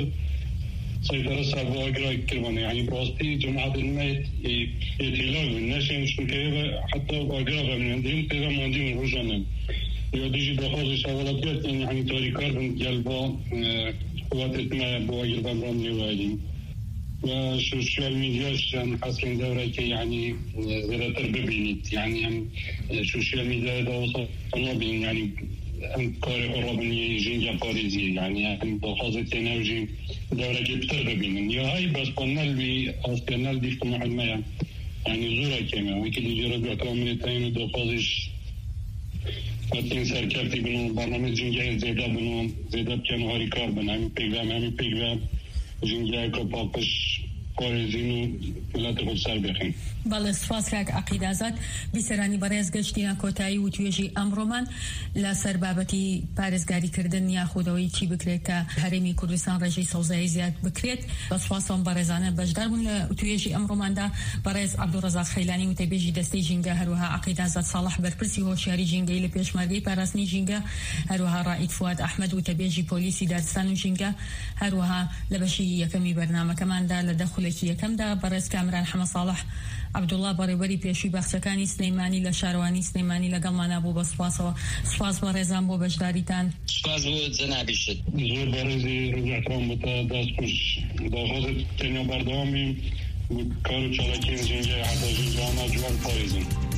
سیطره سابو اگرای کردانا یعنی براستی جماعت الميت اطلاق من نشین شنکه حتی اگرای من اندیم پیدا ماندیم روشانم یا دیجی بخوزش اولاتیت یعنی تاریکار من جلبا قوات اتنا با اگربان رام نیوائدیم و سوشيال ميديا شان حاصلين دورة كي يعني زيادة ببينيت يعني هم سوشيال ميديا ده وصلنا بين يعني هم كاري قربني جينجا باريزي يعني هم بخاصة تناوجي دورة كي بتر ببينن يا هاي بس قلنا اللي أصلنا دي في محل ما يعني زورة كمان وكل يجرب يعتبر من التين ودخازش وقتی سرکرتی بنو برنامه جنگی زیاده بنو زیاده بکنو هاری کار بنو همی پیگرام همی پیگرام جنگی که پاپش کارزینو ملت خود سر بخین بله سپاس کاک عقیدازات بیسرانی بەڕێز گەشتیان کۆتایی و توێژی ئەمڕۆمان لەسەر بابەتی پارێزگاریکردن یا خودەوەی چی بکرێت کە هەرێمی کوردستان ڕێژەی سەوزایی زیاد بکرێت بە سوپاسەوەم بەڕێزانە بەشدار بوون لە توێژی ئەمڕۆماندا بەڕێز عەبدوڕەزاق خەیلانی وتەبێژی دەستەی ژینگە هەروەها عقیدازات ساڵح بەرپرسی هۆشیاری ژینگەی لە پێشمەرگەی پاراستنی ژینگە هەروەها ڕائید فواد ئەحمەد وتەبێژی پۆلیسی دارستان و ژینگە هەروەها لە بەشی یەکەمی بەرنامەکەماندا لە دەخولێکی یەکەمدا بەڕێز کامران حەمە ساڵح عبدوڵڵا بەڕێوەری پێشووی باخچەکانی سلەیمانی لە شارەوانی سلەیمانی لەگەڵمانە بوو بە سوپاسەوە سوپاس بە ڕێزان بۆ بەشداریتان سوپاس بۆ جەنابیشت زۆر بەڕێزی ڕزگاران بۆتە دەستخۆش داخوازت تێنیا بەردەوامی کار و چالاکی جنگی حتی جنگانە جوان پارێزن